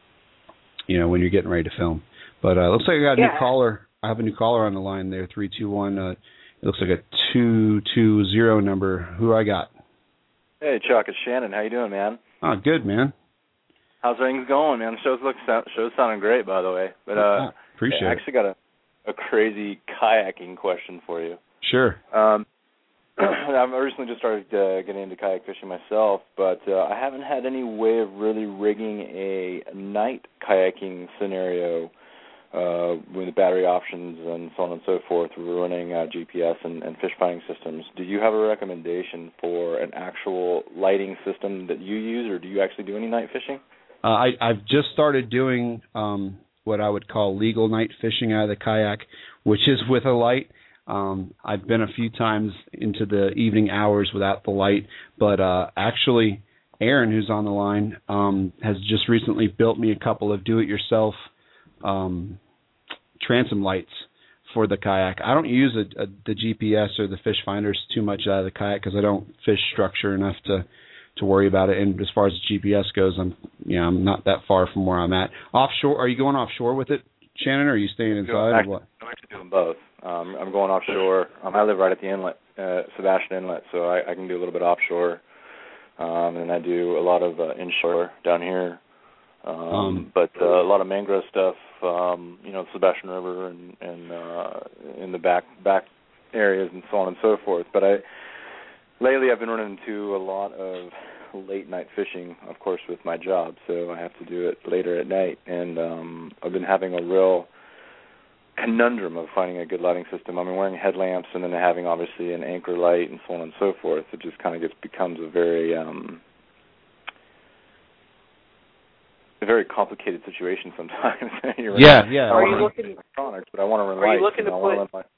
you know, when you're getting ready to film. But uh, looks like I got a yeah. new caller. I have a new caller on the line there, three two one. Uh, it looks like a two two zero number. Who I got? Hey, Chuck, it's Shannon. How you doing, man? Oh, good, man. How's things going, man? The show's look show's sounding great, by the way. But uh, yeah, appreciate I actually got a, a crazy kayaking question for you. Sure. Um, I've recently just started uh, getting into kayak fishing myself, but uh, I haven't had any way of really rigging a night kayaking scenario uh, with the battery options and so on and so forth. We're running uh, G P S and, and fish finding systems. Do you have a recommendation for an actual lighting system that you use, or do you actually do any night fishing? Uh, I, I've just started doing um, what I would call legal night fishing out of the kayak, which is with a light. Um, I've been a few times into the evening hours without the light, but uh, actually Aaron, who's on the line, um, has just recently built me a couple of do-it-yourself um, transom lights for the kayak. I don't use a, a, the G P S or the fish finders too much out of the kayak because I don't fish structure enough to, to worry about it. And as far as the G P S goes, I'm you know I'm not that far from where I'm at. Offshore? Are you going offshore with it, Shannon, or are you staying inside? Actually, or what? I'm actually doing both. Um, I'm going offshore. Um, I live right at the inlet, uh, Sebastian Inlet, so I, I can do a little bit offshore. Um, and I do a lot of uh, inshore down here. Um, um, but uh, a lot of mangrove stuff, um, you know, Sebastian River and, and uh, in the back back areas and so on and so forth. But I lately I've been running into a lot of late night fishing, of course, with my job, so I have to do it later at night. And um, I've been having a real conundrum of finding a good lighting system. I've been wearing headlamps and then having obviously an anchor light and so on and so forth. It just kind of gets becomes a very um, a very complicated situation sometimes. yeah, yeah. Are you looking? But I want to run are lights. you looking to run put?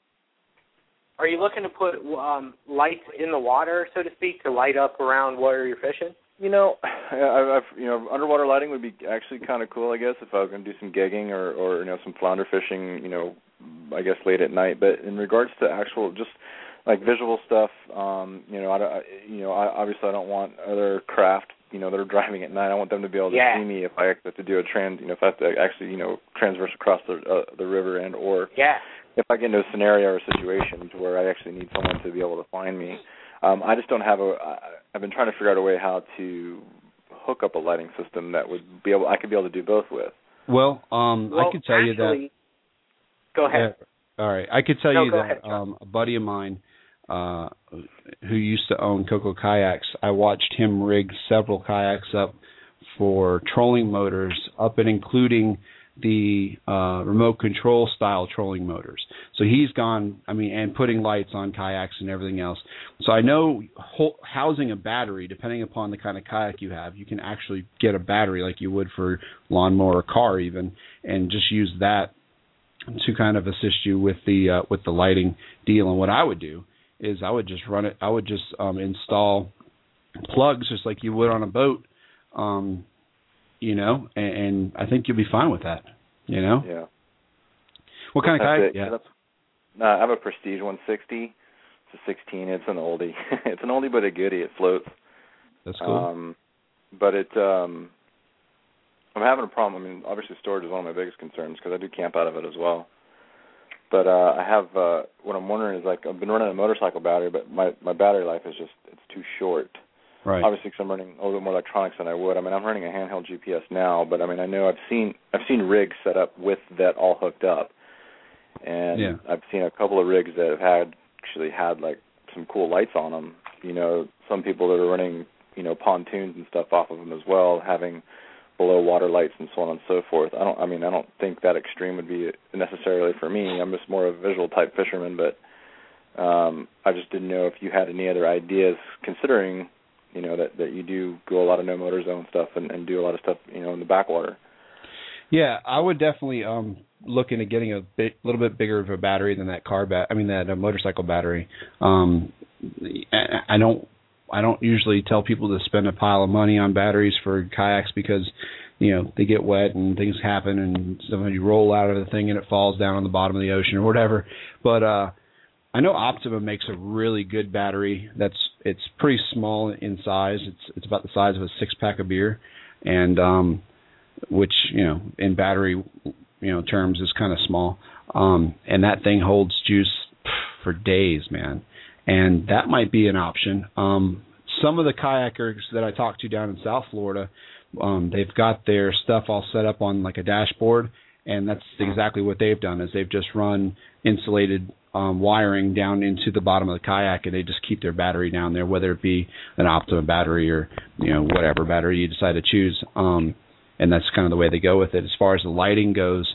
Are you looking to put um, lights in the water, so to speak, to light up around where you're fishing? You know, I, I've you know underwater lighting would be actually kind of cool, I guess, if I was going to do some gigging or or you know some flounder fishing, you know, I guess late at night. But in regards to actual just like visual stuff, um, you know, I, I you know, I, obviously I don't want other craft, you know, that are driving at night. I want them to be able to yeah. see me if I have to do a trans, you know, if I have to actually, you know, transverse across the uh, the river and or yeah. if I get into a scenario or a situation to where I actually need someone to be able to find me. Um, I just don't have a. I've been trying to figure out a way how to hook up a lighting system that would be able. I could be able to do both with. Well, um, well I could tell actually, you that. Go ahead. Yeah, all right, I could tell no, you go that ahead, um, a buddy of mine uh, who used to own Coco Kayaks, I watched him rig several kayaks up for trolling motors, up and including the uh, remote control style trolling motors. So he's gone, I mean, and putting lights on kayaks and everything else. So I know ho- housing a battery, depending upon the kind of kayak you have, you can actually get a battery like you would for lawnmower or car even, and just use that to kind of assist you with the uh, with the lighting deal. And what I would do is I would just run it, I would just um, install plugs just like you would on a boat, um, you know, and, and I think you'll be fine with that, you know? Yeah. What kind That's of kayak? it. Yeah. That's, uh, I have a Prestige one sixty. It's a sixteen. It's an oldie. It's an oldie but a goodie. It floats. That's cool. Um, but it, um, I'm having a problem. I mean, obviously storage is one of my biggest concerns because I do camp out of it as well. But uh, I have, uh, what I'm wondering is, like, I've been running a motorcycle battery, but my, my battery life is just, it's too short. Right. Obviously, because I'm running a little bit more electronics than I would. I mean, I'm running a handheld G P S now, but I mean, I know I've seen I've seen rigs set up with that all hooked up, and yeah. I've seen a couple of rigs that have had actually had like some cool lights on them. You know, some people that are running you know pontoons and stuff off of them as well, having below water lights and so on and so forth. I don't. I mean, I don't think that extreme would be necessarily for me. I'm just more of a visual type fisherman, but um, I just didn't know if you had any other ideas, considering. You know, that, that you do go a lot of no motor zone stuff and, and do a lot of stuff, you know, in the backwater. Yeah, I would definitely um, look into getting a bit, little bit bigger of a battery than that car bat. I mean, that uh, motorcycle battery. Um, I, I don't, I don't usually tell people to spend a pile of money on batteries for kayaks because, you know, they get wet and things happen, and sometimes you roll out of the thing and it falls down on the bottom of the ocean or whatever. But uh, I know Optima makes a really good battery. That's it's pretty small in size. It's it's about the size of a six pack of beer, and um, which you know in battery you know terms is kind of small. Um, and that thing holds juice for days, man. And that might be an option. Um, some of the kayakers that I talked to down in South Florida, um, they've got their stuff all set up on like a dashboard, and that's exactly what they've done. Is they've just run insulated um, wiring down into the bottom of the kayak, and they just keep their battery down there, whether it be an Optima battery or you know whatever battery you decide to choose. Um, and that's kind of the way they go with it. As far as the lighting goes,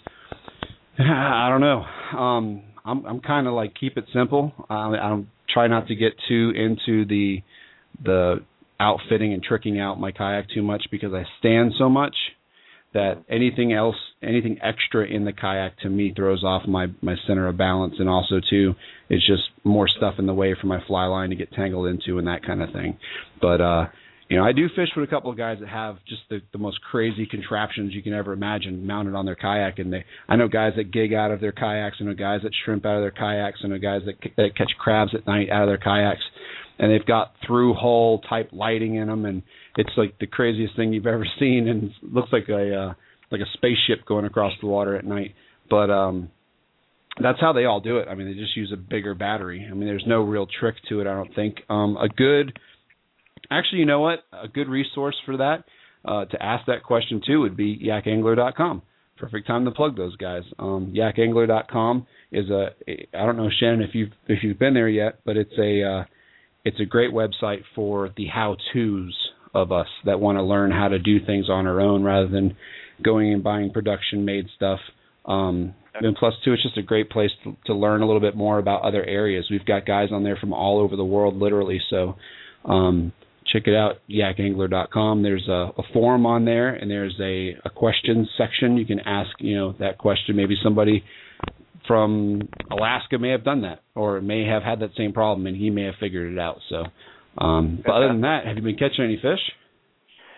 I don't know. Um, I'm I'm kind of like keep it simple. I, I don't try not to get too into the the outfitting and tricking out my kayak too much because I stand so much that anything else, anything extra in the kayak to me throws off my, my center of balance, and also too, it's just more stuff in the way for my fly line to get tangled into and that kind of thing. But uh, you know, I do fish with a couple of guys that have just the, the most crazy contraptions you can ever imagine mounted on their kayak, and they I know guys that gig out of their kayaks, I know guys that shrimp out of their kayaks, I know guys that, that catch crabs at night out of their kayaks, and they've got through hole type lighting in them, and it's like the craziest thing you've ever seen, and it looks like a uh, like a spaceship going across the water at night. But um, that's how they all do it. I mean, they just use a bigger battery. I mean, there's no real trick to it, I don't think. Um, a good, actually, you know what? A good resource for that uh, to ask that question too would be yak angler dot com. Perfect time to plug those guys. Um, yak angler dot com is a, I don't know, Shannon, if you've if you've been there yet, but it's a uh, it's a great website for the how-tos of us that want to learn how to do things on our own rather than going and buying production-made stuff. Um, and plus, too, it's just a great place to, to learn a little bit more about other areas. We've got guys on there from all over the world, literally. So um, check it out, yak angler dot com. There's a, a forum on there, and there's a, a questions section. You can ask, you know, that question. Maybe somebody from Alaska may have done that, or may have had that same problem, and he may have figured it out. So, um, but other than that, have you been catching any fish?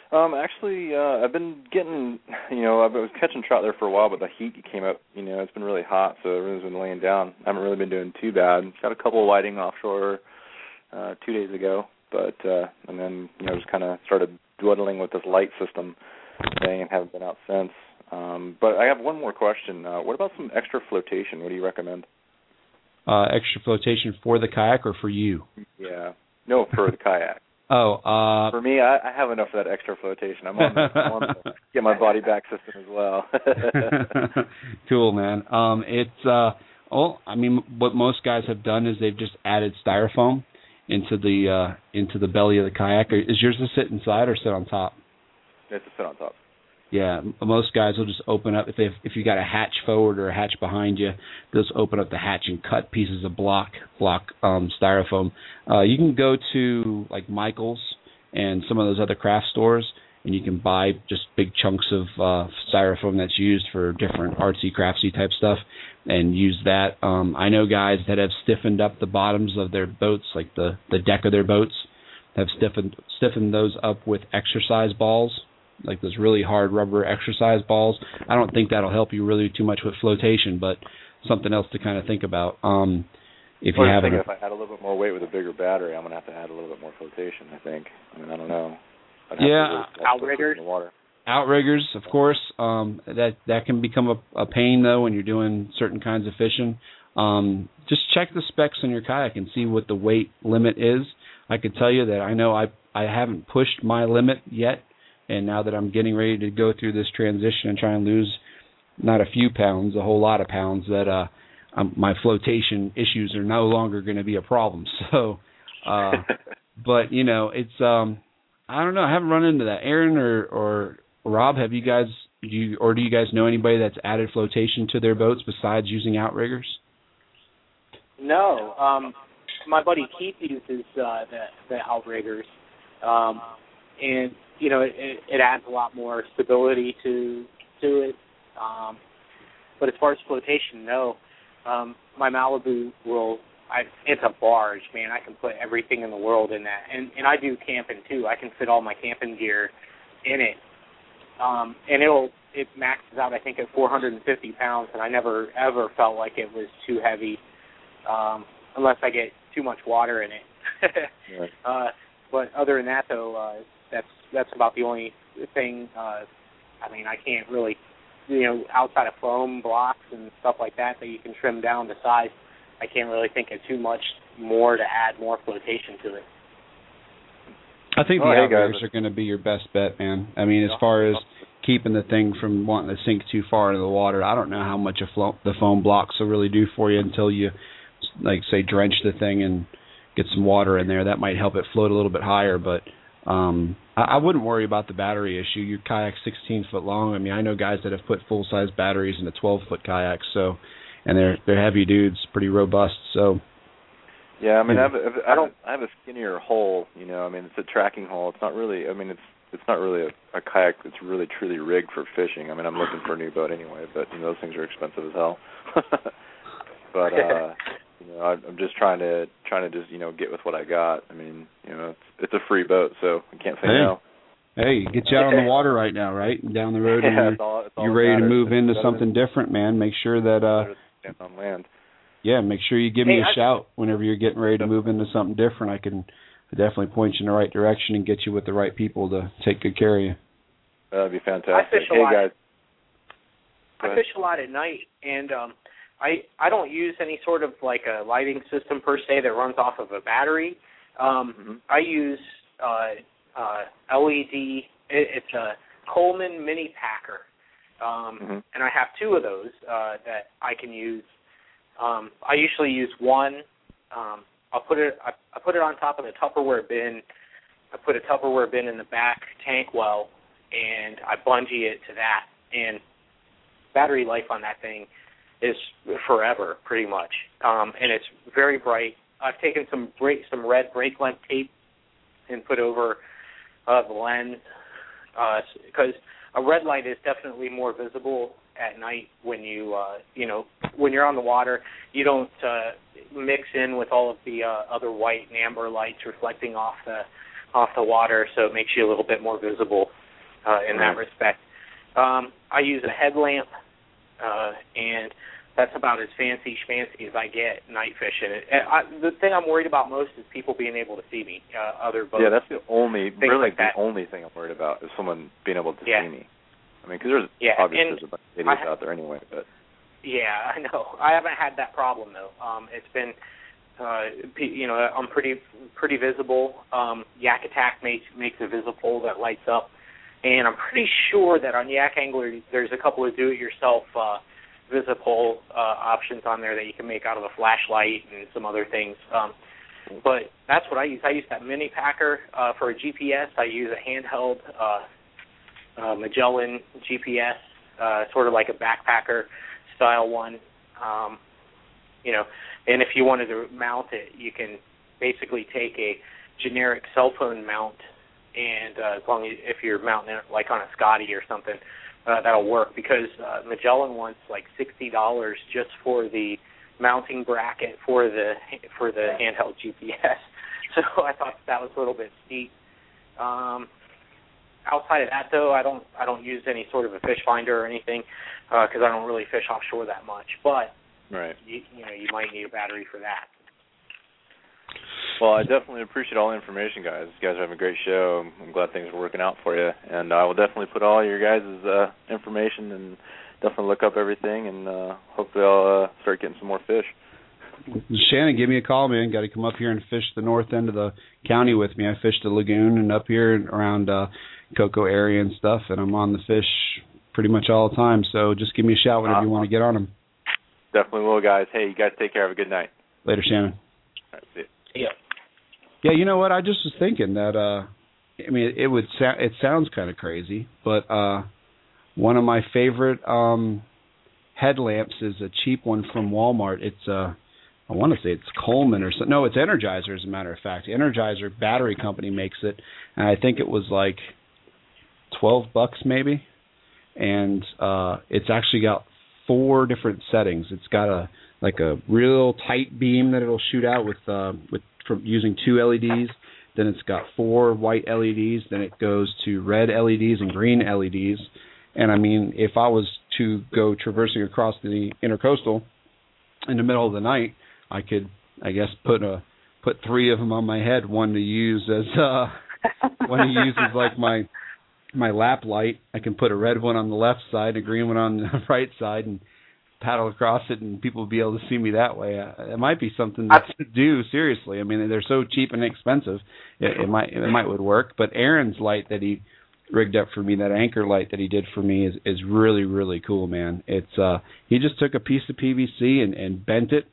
Um, actually, uh, I've been getting, you know, I was catching trout there for a while, but the heat came up, you know, it's been really hot, so everyone's been laying down. I haven't really been doing too bad. Got a couple of whiting offshore uh, two days ago, but, uh, and then, you know, just kind of started dwindling with this light system thing and haven't been out since. Um, but I have one more question. Uh, what about some extra flotation? What do you recommend? Uh, extra flotation for the kayak or for you? Yeah. No, for the kayak. Oh, uh, for me, I, I have enough of that extra flotation. I'm on, the, I'm on the get my body back system as well. Cool, man. Um, it's uh, well, I mean, what most guys have done is they've just added styrofoam into the uh, into the belly of the kayak. Is yours to sit inside or sit on top? It's to sit on top. Yeah, most guys will just open up if they if you got a hatch forward or a hatch behind you, they'll just open up the hatch and cut pieces of block block um, styrofoam. Uh, you can go to like Michael's and some of those other craft stores, and you can buy just big chunks of uh, styrofoam that's used for different artsy craftsy type stuff, and use that. Um, I know guys that have stiffened up the bottoms of their boats, like the the deck of their boats, have stiffened stiffened those up with exercise balls, like those really hard rubber exercise balls. I don't think that'll help you really too much with flotation, but something else to kind of think about. Um, if you have it, if I add a little bit more weight with a bigger battery, I'm gonna have to add a little bit more flotation, I think. I mean, I don't know. I'd have yeah, to really outriggers. In the water. Outriggers, of course. Um, that that can become a, a pain though when you're doing certain kinds of fishing. Um, just check the specs on your kayak and see what the weight limit is. I could tell you that I know I I haven't pushed my limit yet. And now that I'm getting ready to go through this transition and try and lose not a few pounds, a whole lot of pounds, that uh, um, my flotation issues are no longer going to be a problem. So, uh, but you know, it's um, I don't know. I haven't run into that. Aaron or or Rob, have you guys, do you, or do you guys know anybody that's added flotation to their boats besides using outriggers? No, um, my buddy Keith uses uh, the the outriggers, um, and you know, it, it adds a lot more stability to to it. Um, but as far as flotation, no. Um, my Malibu will, I, it's a barge, man. I can put everything in the world in that. And, and I do camping, too. I can fit all my camping gear in it. Um, and it'll it maxes out, I think, at four hundred fifty pounds, and I never, ever felt like it was too heavy um, unless I get too much water in it. Right. uh, but other than that, though, uh, that's that's about the only thing. Uh, I mean, I can't really, you know, outside of foam blocks and stuff like that that you can trim down to size, I can't really think of too much more to add more flotation to it. I think oh, the hey outriggers guys. are going to be your best bet, man. I mean, as far as keeping the thing from wanting to sink too far into the water, I don't know how much a flo- the foam blocks will really do for you until you, like, say, drench the thing and get some water in there. That might help it float a little bit higher, but Um, I, I wouldn't worry about the battery issue. Your kayak's sixteen foot long. I mean, I know guys that have put full size batteries into twelve foot kayaks, so, and they're they're heavy dudes, pretty robust. So, yeah, I mean, yeah. I, have a, I don't. I have a skinnier hull. You know, I mean, it's a tracking hull. It's not really. I mean, it's it's not really a, a kayak that's really truly rigged for fishing. I mean, I'm looking for a new boat anyway, but you know, those things are expensive as hell. but uh, you know, I'm just trying to trying to just you know get with what I got. I mean, you know, it's it's a free boat, so I can't say hey. no. Hey, get you out on the water right now, right? Down the road, and yeah, you're, it's all, it's all you're ready to matters. move into It's something different, man. Make sure that, uh, stand on land. yeah, make sure you give Hey, me a I, shout whenever you're getting ready to move into something different. I can definitely point you in the right direction and get you with the right people to take good care of you. That'd be fantastic. I fish a hey lot. guys, I fish a lot at night, and um, I I don't use any sort of like a lighting system per se that runs off of a battery. Um, mm-hmm. I use uh, uh, L E D. It, it's a Coleman Mini Packer, um, mm-hmm. and I have two of those uh, that I can use. Um, I usually use one. Um, I'll put it. I, I put it on top of the Tupperware bin. I put a Tupperware bin in the back tank well, and I bungee it to that. And battery life on that thing is forever, pretty much. Um, and it's very bright. I've taken some brake, some red brake light tape and put over uh, the lens because uh, a red light is definitely more visible at night when you, uh, you know, when you're on the water. You don't uh, mix in with all of the uh, other white and amber lights reflecting off the off the water, so it makes you a little bit more visible. uh, in that respect. Um, I use a headlamp, uh, and that's about as fancy schmancy as I get night fishing. And I, the thing I'm worried about most is people being able to see me. Uh, other boats. Yeah, that's the only, really like the that. only thing I'm worried about is someone being able to yeah. see me. I mean, because there's yeah. obviously and there's a bunch of idiots I, out there anyway. But yeah, I know. I haven't had that problem though. Um, it's been, uh, you know, I'm pretty pretty visible. Um, Yak Attack makes makes a visible that lights up, and I'm pretty sure that on Yak Angler there's a couple of do-it-yourself uh, visible uh, options on there that you can make out of a flashlight and some other things. Um, but that's what I use. I use that mini packer uh, for a G P S. I use a handheld uh, uh, Magellan G P S, uh, sort of like a backpacker style one. Um, you know, and if you wanted to mount it, you can basically take a generic cell phone mount, and uh, as long as if you're mounting it like on a Scotty or something, uh, that'll work. Because uh, Magellan wants like sixty dollars just for the mounting bracket for the for the handheld G P S. So I thought that was a little bit steep. Um, outside of that, though, I don't I don't use any sort of a fish finder or anything because uh, I don't really fish offshore that much. But right, you, you know, you might need a battery for that. Well, I definitely appreciate all the information, guys. You guys are having a great show. I'm glad things are working out for you, and I will definitely put all your guys' uh, information and definitely look up everything, and uh, hopefully I'll uh, start getting some more fish. Shannon, give me a call, man. Got to come up here and fish the north end of the county with me. I fished the lagoon and up here around uh, Cocoa area and stuff, and I'm on the fish pretty much all the time. So just give me a shout whenever uh, you want to get on them. Definitely will, guys. Hey, you guys take care. Have a good night. Later, Shannon. All right, see you. Yeah. Yeah, you know what? I just was thinking that. Uh, I mean, it, it would. Sa- it sounds kind of crazy, but uh, one of my favorite um, headlamps is a cheap one from Walmart. It's uh, I want to say it's Coleman or something. No, it's Energizer, as a matter of fact. Energizer Battery Company makes it, and I think it was like twelve bucks maybe. And uh, it's actually got four different settings. It's got a like a real tight beam that it'll shoot out with uh, with from using two L E Ds. Then it's got four white L E Ds. Then it goes to red L E Ds and green L E Ds. And I mean, if I was to go traversing across the intercoastal in the middle of the night, I could, I guess, put a put three of them on my head. One to use as uh, one to use as like my my lap light. I can put a red one on the left side, a green one on the right side, and paddle across it, and people will be able to see me that way. Uh, it might be something to do, seriously. I mean, they're so cheap and inexpensive. It, it might it might would work. But Aaron's light that he rigged up for me, that anchor light that he did for me, is is really really cool, man. It's uh he just took a piece of P V C and, and bent it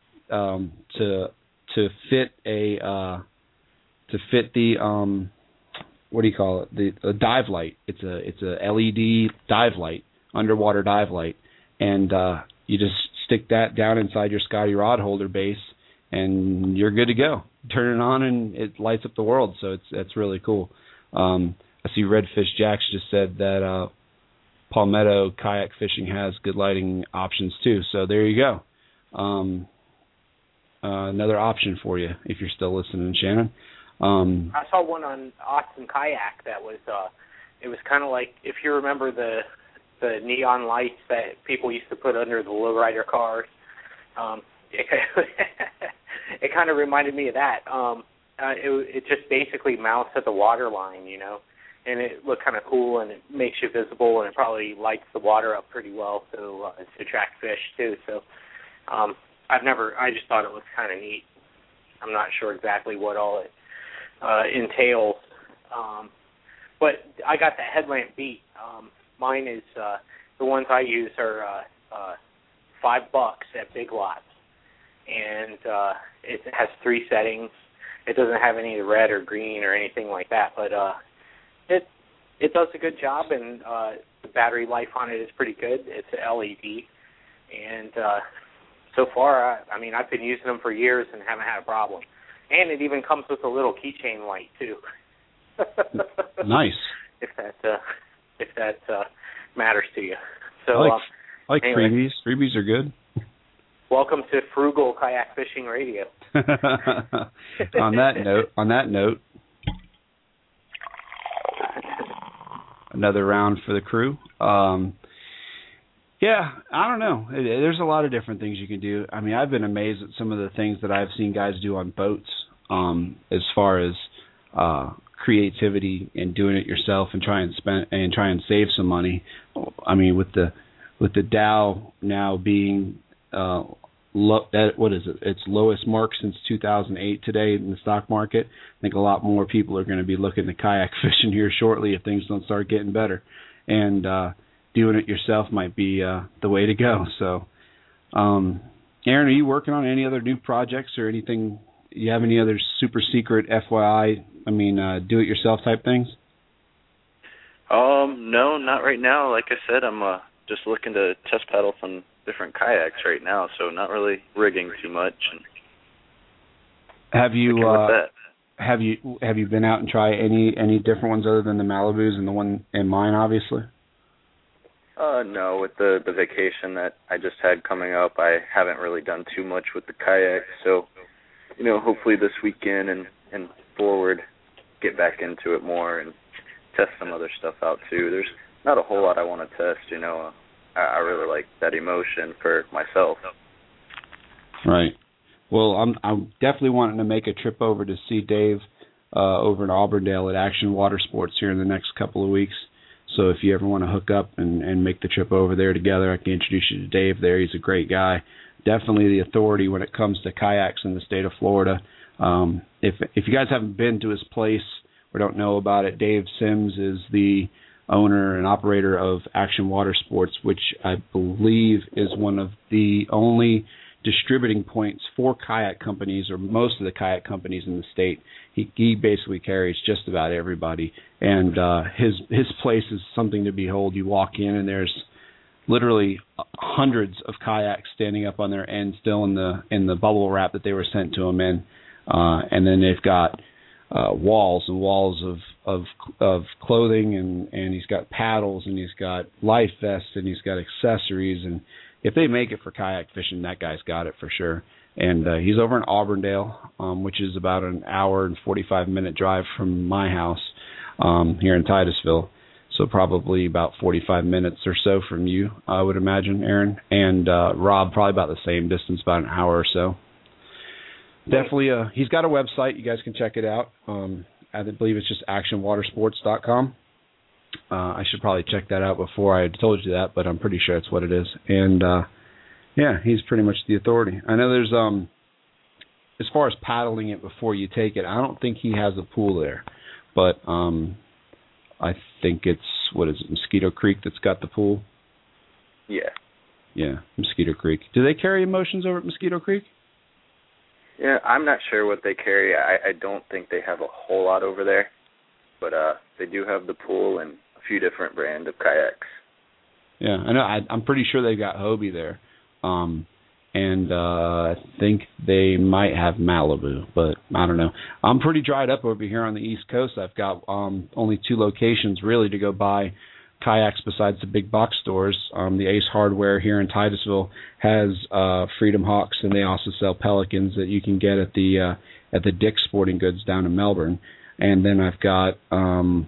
um, to to fit a uh, to fit the um. what do you call it? The, the dive light. It's a it's a L E D dive light, underwater dive light, and uh, you just stick that down inside your Scotty rod holder base, and you're good to go. Turn it on, and it lights up the world. So it's that's really cool. Um, I see Redfish Jacks just said that uh, Palmetto kayak fishing has good lighting options too. So there you go. Um, uh, another option for you if you're still listening, Shannon. Um, I saw one on Austin Kayak that was, uh, it was kind of like, if you remember the the neon lights that people used to put under the lowrider cars. Um, it it kind of reminded me of that. Um, uh, it, it just basically mounts at the water line, you know, and it looked kind of cool, and it makes you visible, and it probably lights the water up pretty well to, uh, to attract fish, too. So um, I've never, I just thought it was kind of neat. I'm not sure exactly what all it Uh, entails, um, but I got the headlamp beat. Um, mine is uh, the ones I use are uh, uh, five bucks at Big Lots, and uh, it has three settings. It doesn't have any red or green or anything like that, but uh, it it does a good job, and uh, the battery life on it is pretty good. It's an L E D, and uh, so far, I, I mean, I've been using them for years and haven't had a problem. And it even comes with a little keychain light too. Nice. If that uh, if that uh, matters to you. So I like, uh, I like anyway, freebies. Freebies are good. Welcome to Frugal Kayak Fishing Radio. on that note, on that note, another round for the crew. Um, yeah, I don't know. There's a lot of different things you can do. I mean, I've been amazed at some of the things that I've seen guys do on boats, um, as far as uh, creativity and doing it yourself and try and spend and try and save some money. I mean, with the with the Dow now being uh, low, that what is it? Its lowest mark since two thousand eight today in the stock market. I think a lot more people are going to be looking to kayak fishing here shortly if things don't start getting better, and uh, doing it yourself might be uh, the way to go. So, um, Aaron, are you working on any other new projects or anything? You have any other super secret F Y I? I mean, uh, do-it-yourself type things? Um, no, not right now. Like I said, I'm uh, just looking to test paddle some different kayaks right now, so not really rigging too much. And have you uh, have you have you been out and tried any any different ones other than the Malibus and the one in mine, obviously? Uh, no, with the the vacation that I just had coming up, I haven't really done too much with the kayak. So, you know, hopefully this weekend and and forward, get back into it more and test some other stuff out too. There's not a whole lot I want to test, you know. I, I really like that emotion for myself. Right. Well, I'm I'm definitely wanting to make a trip over to see Dave uh, over in Auburndale at Action Water Sports here in the next couple of weeks. So if you ever want to hook up and, and make the trip over there together, I can introduce you to Dave there. He's a great guy. Definitely the authority when it comes to kayaks in the state of Florida. Um, if if you guys haven't been to his place or don't know about it, Dave Sims is the owner and operator of Action Water Sports, which I believe is one of the only distributing points for kayak companies, or most of the kayak companies in the state. He, he basically carries just about everybody, and uh, his his place is something to behold. You walk in and there's literally hundreds of kayaks standing up on their end, still in the in the bubble wrap that they were sent to them in, uh, and then they've got uh, walls and walls of of of clothing, and and he's got paddles, and he's got life vests, and he's got accessories, and if they make it for kayak fishing, that guy's got it for sure. And uh, he's over in Auburndale, um, which is about an hour and forty-five minute drive from my house um, here in Titusville. So probably about forty-five minutes or so from you, I would imagine, Aaron. And uh, Rob, probably about the same distance, about an hour or so. Definitely, uh, he's got a website. You guys can check it out. Um, I believe it's just action water sports dot com. Uh, I should probably check that out before I had told you that, but I'm pretty sure it's what it is. And, uh, yeah, he's pretty much the authority. I know there's, um, as far as paddling it before you take it, I don't think he has a pool there. But um, I think it's, what is it, Mosquito Creek that's got the pool? Yeah. Yeah, Mosquito Creek. Do they carry emotions over at Mosquito Creek? Yeah, I'm not sure what they carry. I, I don't think they have a whole lot over there. But uh, they do have the pool and a few different brand of kayaks. Yeah, I know. I, I'm pretty sure they've got Hobie there. Um, and uh, I think they might have Malibu, but I don't know. I'm pretty dried up over here on the East Coast. I've got um, only two locations really to go buy kayaks besides the big box stores. Um, the Ace Hardware here in Titusville has uh, Freedom Hawks, and they also sell Pelicans that you can get at the uh, at the Dick's Sporting Goods down in Melbourne. And then I've got um,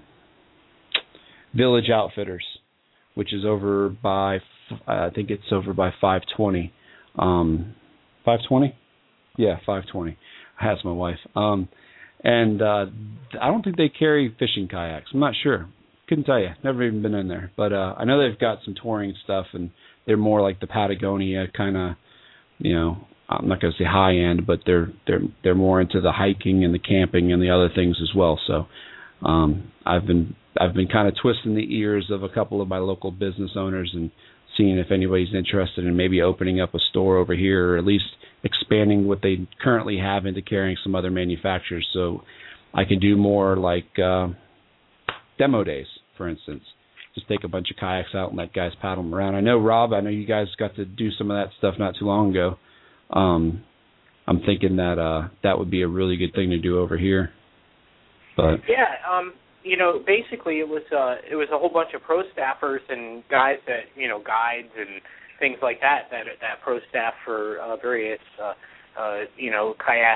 Village Outfitters, which is over by, I think it's over by five twenty. Um, five twenty? Yeah, five twenty. I asked my wife. Um, and uh, I don't think they carry fishing kayaks. I'm not sure. Couldn't tell you. Never even been in there. But uh, I know they've got some touring stuff, and they're more like the Patagonia kind of, you know, I'm not going to say high end, but they're they're they're more into the hiking and the camping and the other things as well. So um, I've been I've been kind of twisting the ears of a couple of my local business owners and seeing if anybody's interested in maybe opening up a store over here, or at least expanding what they currently have into carrying some other manufacturers. So I can do more like uh, demo days, for instance. Just take a bunch of kayaks out and let guys paddle them around. I know, Rob, I know you guys got to do some of that stuff not too long ago. Um, I'm thinking that uh, that would be a really good thing to do over here. But yeah, um, you know, basically it was uh, it was a whole bunch of pro staffers and guys that, you know, guides and things like that that that pro staff for uh, various uh, uh, you know kayak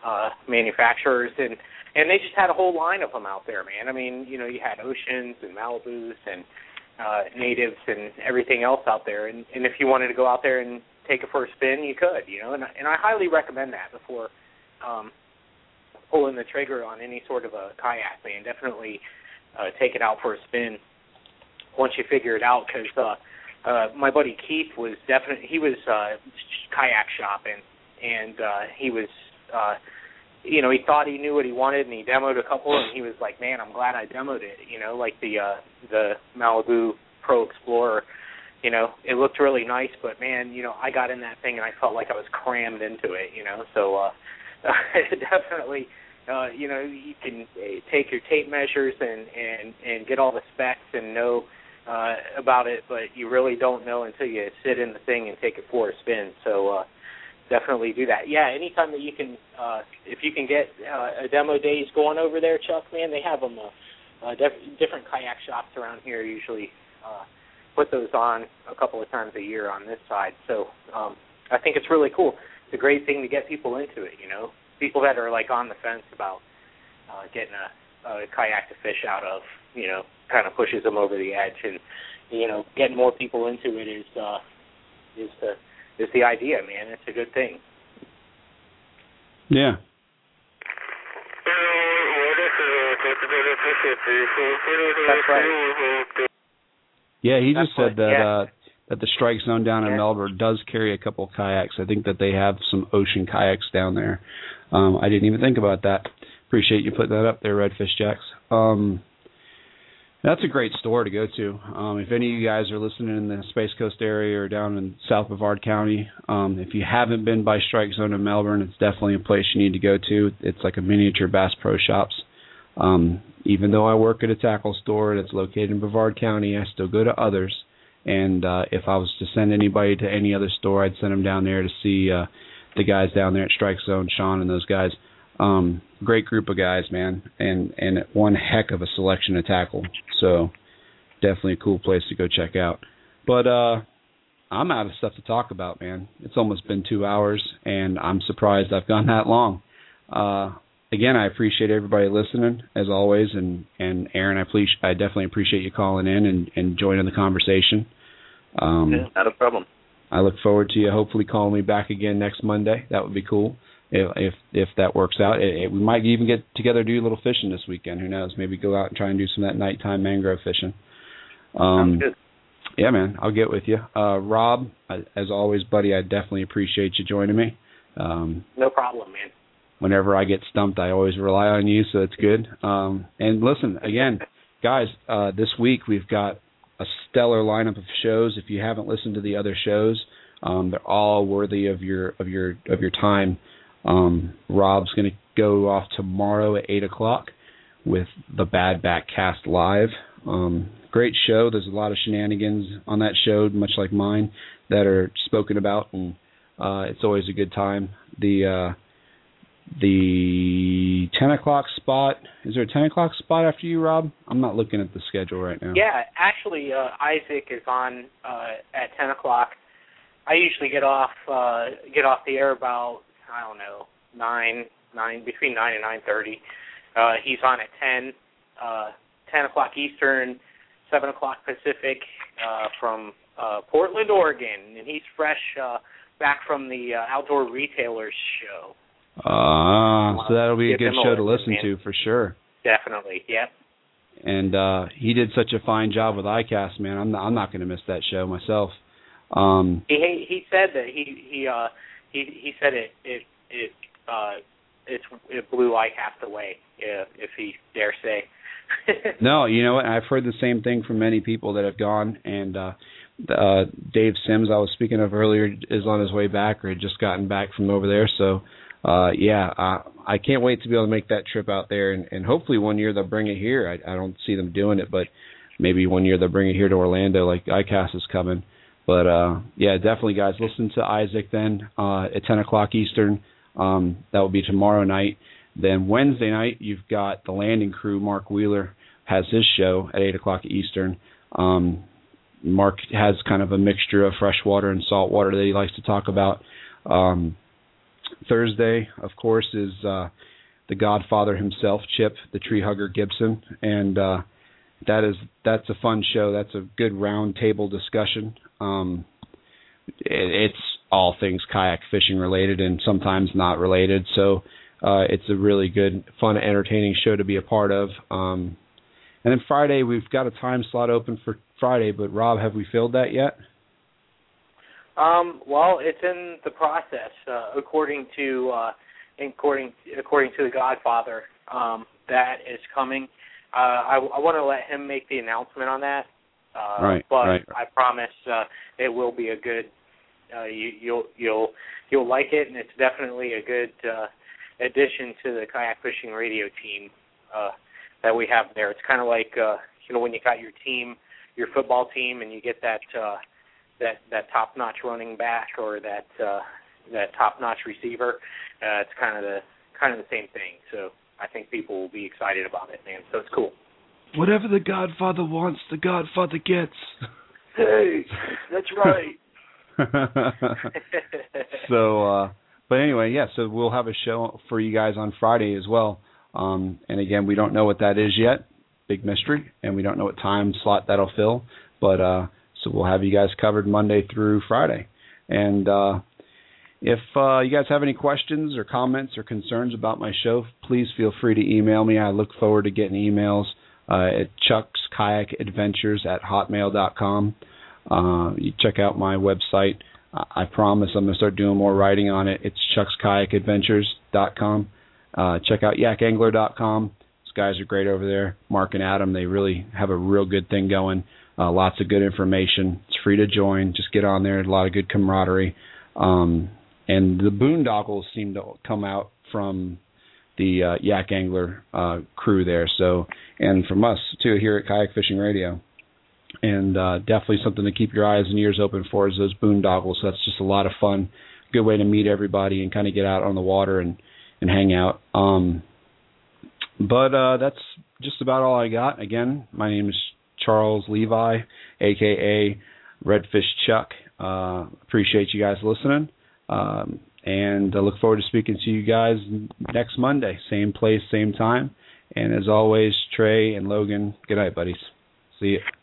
uh, manufacturers, and and they just had a whole line of them out there, man. I mean, you know, you had Oceans and Malibus and uh, Natives and everything else out there, and, and if you wanted to go out there and take it for a spin, you could, you know, and, and I highly recommend that before um, pulling the trigger on any sort of a kayak, man. Definitely uh, take it out for a spin once you figure it out, because uh, uh, my buddy Keith was definitely, he was uh, kayak shopping, and uh, he was, uh, you know, he thought he knew what he wanted, and he demoed a couple, and he was like, man, I'm glad I demoed it, you know, like the uh, the Malibu Pro Explorer. You know, it looked really nice, but, man, you know, I got in that thing and I felt like I was crammed into it, you know. So uh, definitely, uh, you know, you can take your tape measures and, and, and get all the specs and know uh, about it, but you really don't know until you sit in the thing and take it for a spin. So uh, definitely do that. Yeah, anytime that you can, uh, if you can get uh, a demo days going over there, Chuck, man, they have them, uh, uh, def- different kayak shops around here usually uh put those on a couple of times a year on this side. So um, I think it's really cool. It's a great thing to get people into it, you know. People that are, like, on the fence about uh, getting a, a kayak to fish out of, you know, kind of pushes them over the edge. And, you know, getting more people into it is uh, is the is the idea, man. It's a good thing. Yeah. That's right. Yeah, he just That's said that yeah. uh, that the Strike Zone down in yeah. Melbourne does carry a couple of kayaks. I think that they have some ocean kayaks down there. Um, I didn't even think about that. Appreciate you putting that up there, Redfish Jacks. Um, that's a great store to go to. Um, if any of you guys are listening in the Space Coast area or down in South Brevard County, um, if you haven't been by Strike Zone in Melbourne, it's definitely a place you need to go to. It's like a miniature Bass Pro Shops. Um, even though I work at a tackle store that's located in Brevard County, I still go to others. And uh, if I was to send anybody to any other store, I'd send them down there to see uh, the guys down there at Strike Zone, Sean and those guys. Um, great group of guys, man, and, and one heck of a selection of tackle. So definitely a cool place to go check out. But uh, I'm out of stuff to talk about, man. It's almost been two hours, and I'm surprised I've gone that long. Uh Again, I appreciate everybody listening, as always, and, and Aaron, I, please, I definitely appreciate you calling in and, and joining the conversation. Um, yeah, not a problem. I look forward to you hopefully calling me back again next Monday. That would be cool if if, if that works out. It, it, we might even get together to do a little fishing this weekend. Who knows? Maybe go out and try and do some of that nighttime mangrove fishing. Um, Sounds good. Yeah, man, I'll get with you. Uh, Rob, as always, buddy, I definitely appreciate you joining me. Um, no problem, man. Whenever I get stumped, I always rely on you, so it's good. Um, and listen, again, guys, uh, this week we've got a stellar lineup of shows. If you haven't listened to the other shows, um, they're all worthy of your of your of your time. Um, Rob's going to go off tomorrow at eight o'clock with the Bad Back Cast Live. Um, great show. There's a lot of shenanigans on that show, much like mine, that are spoken about, and uh, it's always a good time. The uh, The ten o'clock spot, is there a ten o'clock spot after you, Rob? I'm not looking at the schedule right now. Yeah, actually, uh, Isaac is on uh, at ten o'clock. I usually get off uh, get off the air about, I don't know, nine, nine between nine and nine thirty. Uh, he's on at ten, uh, ten o'clock Eastern, seven o'clock Pacific, uh, from uh, Portland, Oregon, and he's fresh uh, back from the uh, Outdoor Retailers show. Ah, uh, so that'll be a Give good him show a to listen listen, to for sure. Definitely, yep. And uh, he did such a fine job with iCast, man. I'm not, I'm not going to miss that show myself. Um, he he said that he he uh he he said it it it uh it's it blew iCast away, if, if he dare say. No, you know what? I've heard the same thing from many people that have gone, and uh, uh, Dave Sims, I was speaking of earlier, is on his way back or had just gotten back from over there. So, uh, yeah, uh, I can't wait to be able to make that trip out there, and, and hopefully one year they'll bring it here. I, I don't see them doing it, but maybe one year they'll bring it here to Orlando, like iCast is coming. But, uh, yeah, definitely, guys, listen to Isaac then uh, at ten o'clock Eastern. Um, that will be tomorrow night. Then Wednesday night, you've got the Landing Crew. Mark Wheeler has his show at eight o'clock Eastern. Um, Mark has kind of a mixture of freshwater and saltwater that he likes to talk about. Um, Thursday, of course, is uh, the Godfather himself, Chip, the tree hugger Gibson, and uh, that is that's a fun show. That's a good round table discussion. Um, it, it's all things kayak fishing related and sometimes not related. So uh, it's a really good, fun, entertaining show to be a part of. Um, and then Friday, we've got a time slot open for Friday, but Rob, have we filled that yet? Um, well, it's in the process, uh, according to uh, according according to the Godfather. Um, that is coming. Uh, I, I want to let him make the announcement on that. Uh, right. But right. I promise uh, it will be a good. Uh, you, you'll you'll you'll like it, and it's definitely a good uh, addition to the kayak fishing radio team uh, that we have there. It's kind of like uh, you know when you got your team, your football team, and you get that. Uh, that that top-notch running back or that uh, that top-notch receiver. Uh, it's kind of the kind of the same thing. So I think people will be excited about it, man. So it's cool. Whatever the Godfather wants, the Godfather gets. Hey, that's right. so, uh, but anyway, yeah. So we'll have a show for you guys on Friday as well. Um, and again, we don't know what that is yet. Big mystery, and we don't know what time slot that'll fill. But uh, so we'll have you guys covered Monday through Friday. And uh, if uh, you guys have any questions or comments or concerns about my show, please feel free to email me. I look forward to getting emails uh, at Chuck's Kayak Adventures at hotmail dot com. Uh, you check out my website. I promise I'm going to start doing more writing on it. It's chucks kayak adventures dot com. Uh, check out yak angler dot com. These guys are great over there. Mark and Adam, they really have a real good thing going. Uh, lots of good information. It's free to join. Just get on there. A lot of good camaraderie. Um, and the boondoggles seem to come out from the uh, Yak Angler uh, crew there. So, and from us too here at Kayak Fishing Radio. And uh, definitely something to keep your eyes and ears open for is those boondoggles. So that's just a lot of fun. Good way to meet everybody and kind of get out on the water and, and hang out. Um, but uh, that's just about all I got. Again, my name is Charles Levi, a k a. Redfish Chuck. Uh, appreciate you guys listening. Um, and I look forward to speaking to you guys next Monday. Same place, same time. And as always, Trey and Logan, good night, buddies. See you.